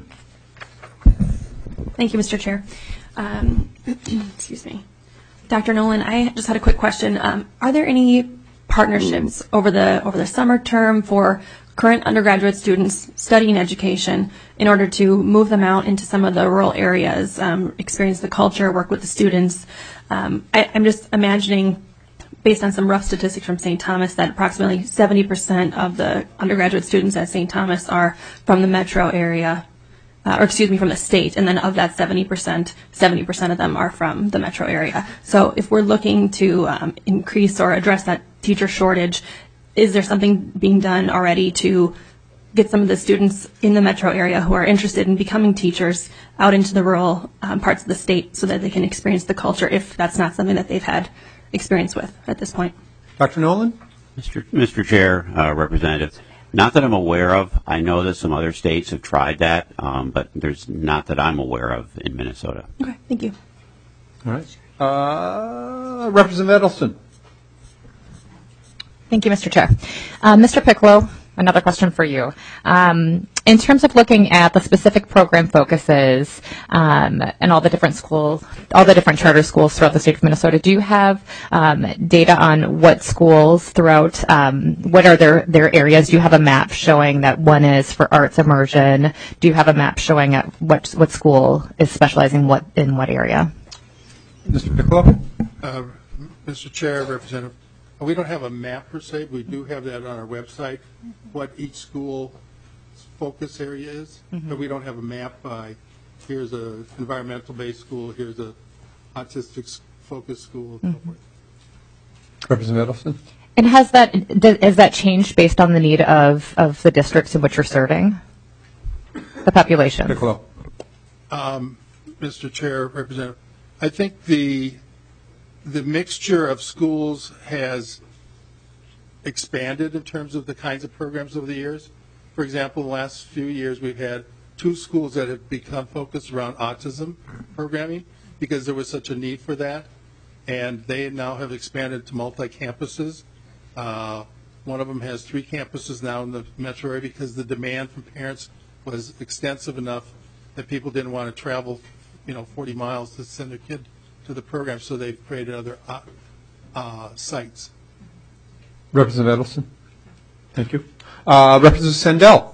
Thank you, Mister Chair. Um, excuse me. Doctor Nolan, I just had a quick question. Um, are there any partnerships over the over the summer term for current undergraduate students studying education in order to move them out into some of the rural areas, um, experience the culture, work with the students? Um, I, I'm just imagining, based on some rough statistics from Saint Thomas, that approximately seventy percent of the undergraduate students at Saint Thomas are from the metro area, uh, or excuse me, from the state, and then of that seventy percent, seventy percent of them are from the metro area. So if we're looking to um, increase or address that teacher shortage, is there something being done already to get some of the students in the metro area who are interested in becoming teachers out into the rural um, parts of the state so that they can experience the culture if that's not something that they've had experience with at this point? Doctor Nolan? Mister Mister Chair, uh, Representative, not that I'm aware of. I know that some other states have tried that, um, but there's not that I'm aware of in Minnesota. Okay, thank you. All right. Uh, Representative Edelson. Thank you, Mister Chair. Uh, Mister Piccolo, another question for you. Um, in terms of looking at the specific program focuses um, and all the different schools, all the different charter schools throughout the state of Minnesota, do you have um, data on what schools throughout, um, what are their, their areas? Do you have a map showing that one is for arts immersion? Do you have a map showing at what, what school is specializing what in what area? Mister Piccolo? Uh, Mister Chair, Representative, we don't have a map per se. We do have that on our website, what each school's focus area is. Mm-hmm. But we don't have a map by, here's a environmental-based school, here's a autistic focus school, and Mm-hmm. so forth. Representative Edelson? And has that, has that changed based on the need of, of the districts in which you're serving, the population? Piccolo. Um, Mister Chair, Representative, I think the the mixture of schools has expanded in terms of the kinds of programs over the years. For example, in the last few years we've had two schools that have become focused around autism programming because there was such a need for that, and they now have expanded to multi-campuses. Uh, one of them has three campuses now in the metro area because the demand from parents was extensive enough that people didn't want to travel, you know, forty miles to send their kid to the program, so they've created other uh, uh, sites. Representative Edelson? Thank you. Uh, Representative Sandell?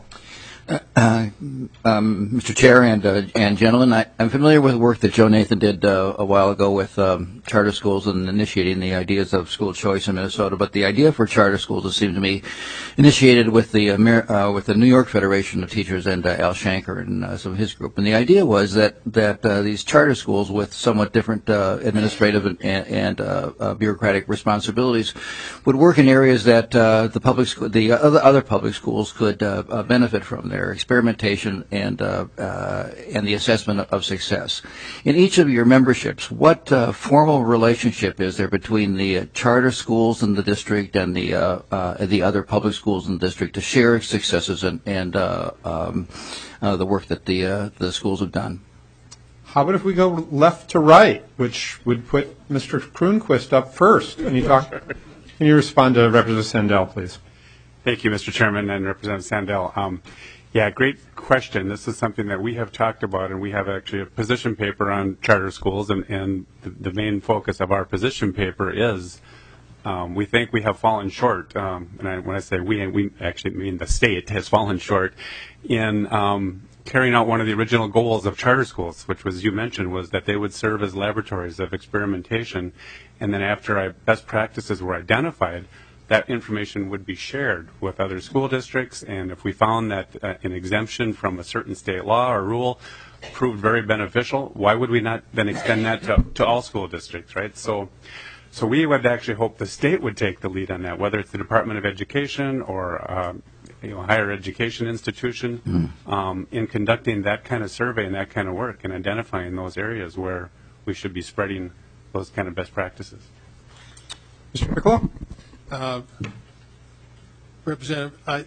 Uh, um, Mister Chair and uh, and gentlemen, I, I'm familiar with the work that Joe Nathan did uh, a while ago with um, charter schools and initiating the ideas of school choice in Minnesota. But the idea for charter schools, it seemed to me, initiated with the Amer- uh, with the New York Federation of Teachers and uh, Al Shanker and uh, some of his group. And the idea was that that uh, these charter schools with somewhat different uh, administrative and, and uh, uh, bureaucratic responsibilities would work in areas that uh, the public sc- the other other public schools could uh, uh, benefit from. Their experimentation and uh, uh, and the assessment of success. In each of your memberships, what uh, formal relationship is there between the uh, charter schools in the district and the uh, uh, the other public schools in the district to share successes and, and uh, um, uh, the work that the uh, the schools have done? How about if we go left to right, which would put Mister Kronquist up first? Can you talk? Can you respond to Representative Sandell, please? Thank you, Mister Chairman and Representative Sandell. Um, Yeah, great question. This is something that we have talked about, and we have actually a position paper on charter schools, and, and the, the main focus of our position paper is um, we think we have fallen short, um, and I, when I say we, we actually mean the state has fallen short in um, carrying out one of the original goals of charter schools, which was, you mentioned, was that they would serve as laboratories of experimentation, and then after I, best practices were identified, that information would be shared with other school districts, and if we found that uh, an exemption from a certain state law or rule proved very beneficial, why would we not then extend that to, to all school districts, right? So, so we would actually hope the state would take the lead on that, whether it's the Department of Education or um, you know, higher education institution, mm. um, in conducting that kind of survey and that kind of work and identifying those areas where we should be spreading those kind of best practices. Mister Piccolo? Uh, Representative, I,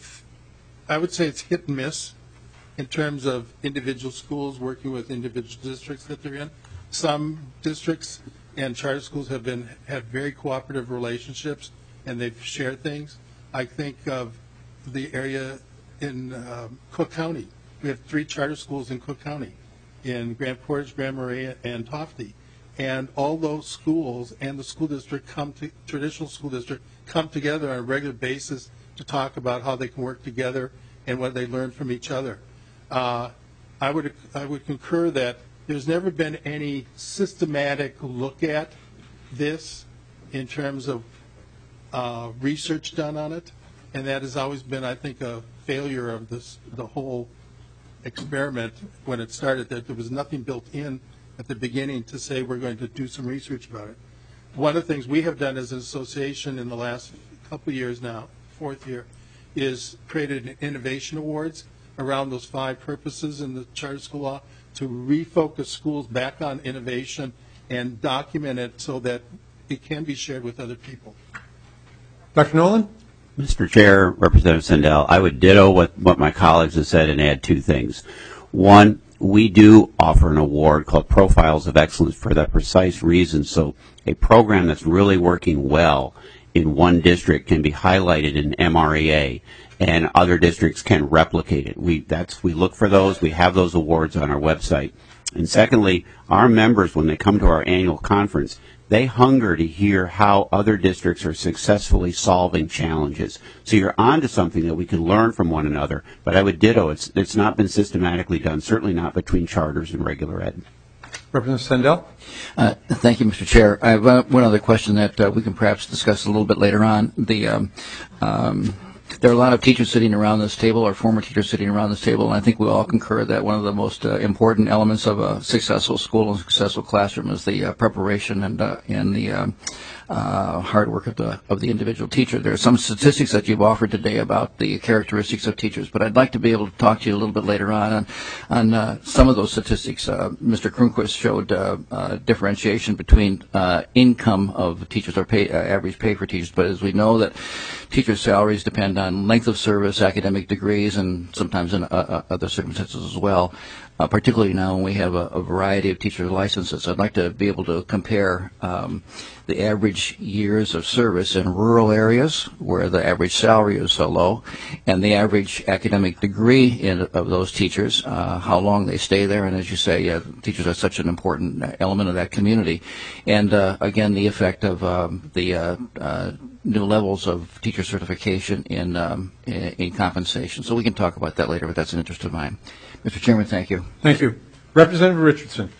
I would say it's hit and miss in terms of individual schools working with individual districts that they're in. Some districts and charter schools have been have very cooperative relationships, and they've shared things. I think of the area in um, Cook County. We have three charter schools in Cook County, in Grand Portage, Grand Marais, and Tofte. And all those schools and the school district come to, traditional school district, come together on a regular basis to talk about how they can work together and what they learn from each other. Uh, I would I would concur that there's never been any systematic look at this in terms of uh, research done on it, and that has always been, I think, a failure of this the whole experiment when it started, that there was nothing built in at the beginning to say we're going to do some research about it. One of the things we have done as an association in the last couple of years now, fourth year, is created innovation awards around those five purposes in the charter school law to refocus schools back on innovation and document it so that it can be shared with other people. Doctor Nolan? Mister Chair, Representative Sandell, I would ditto what, what my colleagues have said and add two things. One, we do offer an award called Profiles of Excellence for that precise reason. So a program that's really working well in one district can be highlighted in M R E A, and other districts can replicate it. We that's we look for those. We have those awards on our website. And secondly, our members, when they come to our annual conference, they hunger to hear how other districts are successfully solving challenges. So you're onto something that we can learn from one another. But I would ditto, it's, it's not been systematically done, certainly not between charters and regular ed. Representative Sandell? Uh, thank you, Mister Chair. I have uh, one other question that uh, we can perhaps discuss a little bit later on. The um, um, There are a lot of teachers sitting around this table, or former teachers sitting around this table, and I think we all concur that one of the most uh, important elements of a successful school and successful classroom is the uh, preparation and uh, and the um, uh, hard work of the of the individual teacher. There are some statistics that you've offered today about the characteristics of teachers, but I'd like to be able to talk to you a little bit later on on, on uh, some of those statistics. Uh, Mister Cronquist showed uh, uh, differentiation between uh, income of teachers, or pay, uh, average pay for teachers, but as we know that teachers' salaries depend on length of service, academic degrees, and sometimes in uh, uh, other circumstances as well, uh, particularly now when we have a, a variety of teacher licenses. I'd like to be able to compare um, the average years of service in rural areas where the average salary is so low, and the average academic degree in, of those teachers, uh, how long they stay there. And as you say, uh, teachers are such an important element of that community. And uh, again, the effect of um, the uh, uh, new levels of teacher certification in, um, in in compensation. So we can talk about that later, but that's an interest of mine. Mister Chairman, thank you. Thank you. Representative Richardson.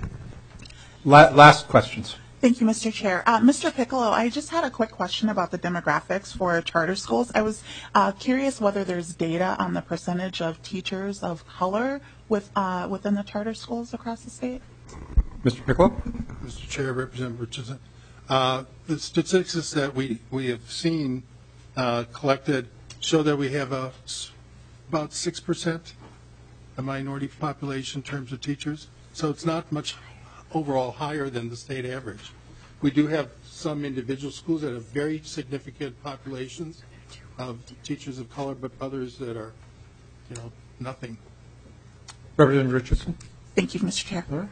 La- last questions. Thank you, Mister Chair. Uh, Mister Piccolo, I just had a quick question about the demographics for charter schools. I was uh, curious whether there's data on the percentage of teachers of color with uh, within the charter schools across the state. Mister Piccolo? Mister Chair, Representative Richardson. Uh, the statistics that we, we have seen uh, collected show that we have a, about six percent a minority population in terms of teachers. So it's not much overall higher than the state average. We do have some individual schools that have very significant populations of teachers of color, but others that are, you know, nothing. Representative Richardson. Thank you, Mister Chair. All right.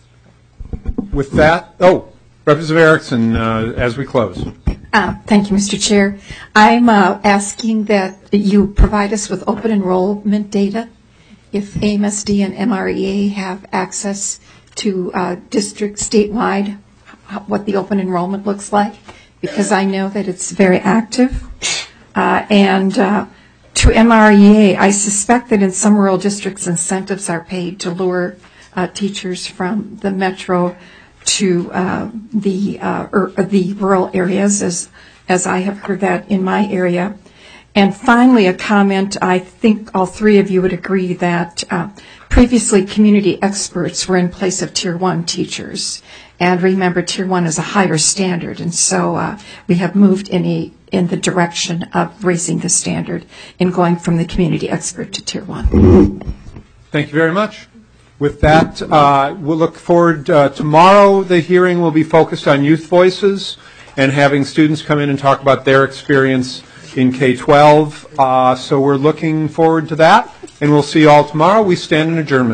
With that, oh, Representative Erickson, uh, as we close. Uh, thank you, Mister Chair. I'm uh, asking that you provide us with open enrollment data if A M S D and M R E A have access to uh, district statewide, what the open enrollment looks like, because I know that it's very active. Uh, and uh, to M R E A, I suspect that in some rural districts, incentives are paid to lure uh, teachers from the metro to uh, the uh, or, or the rural areas, as as I have heard that in my area. And finally, a comment. I think all three of you would agree that uh, previously community experts were in place of tier one teachers. And remember, tier one is a higher standard, and so uh, we have moved in a in the direction of raising the standard in going from the community expert to tier one. Thank you very much. With that, uh, we'll look forward uh, tomorrow. The hearing will be focused on youth voices and having students come in and talk about their experience in K twelve. Uh, so we're looking forward to that, and we'll see you all tomorrow. We stand in adjournment.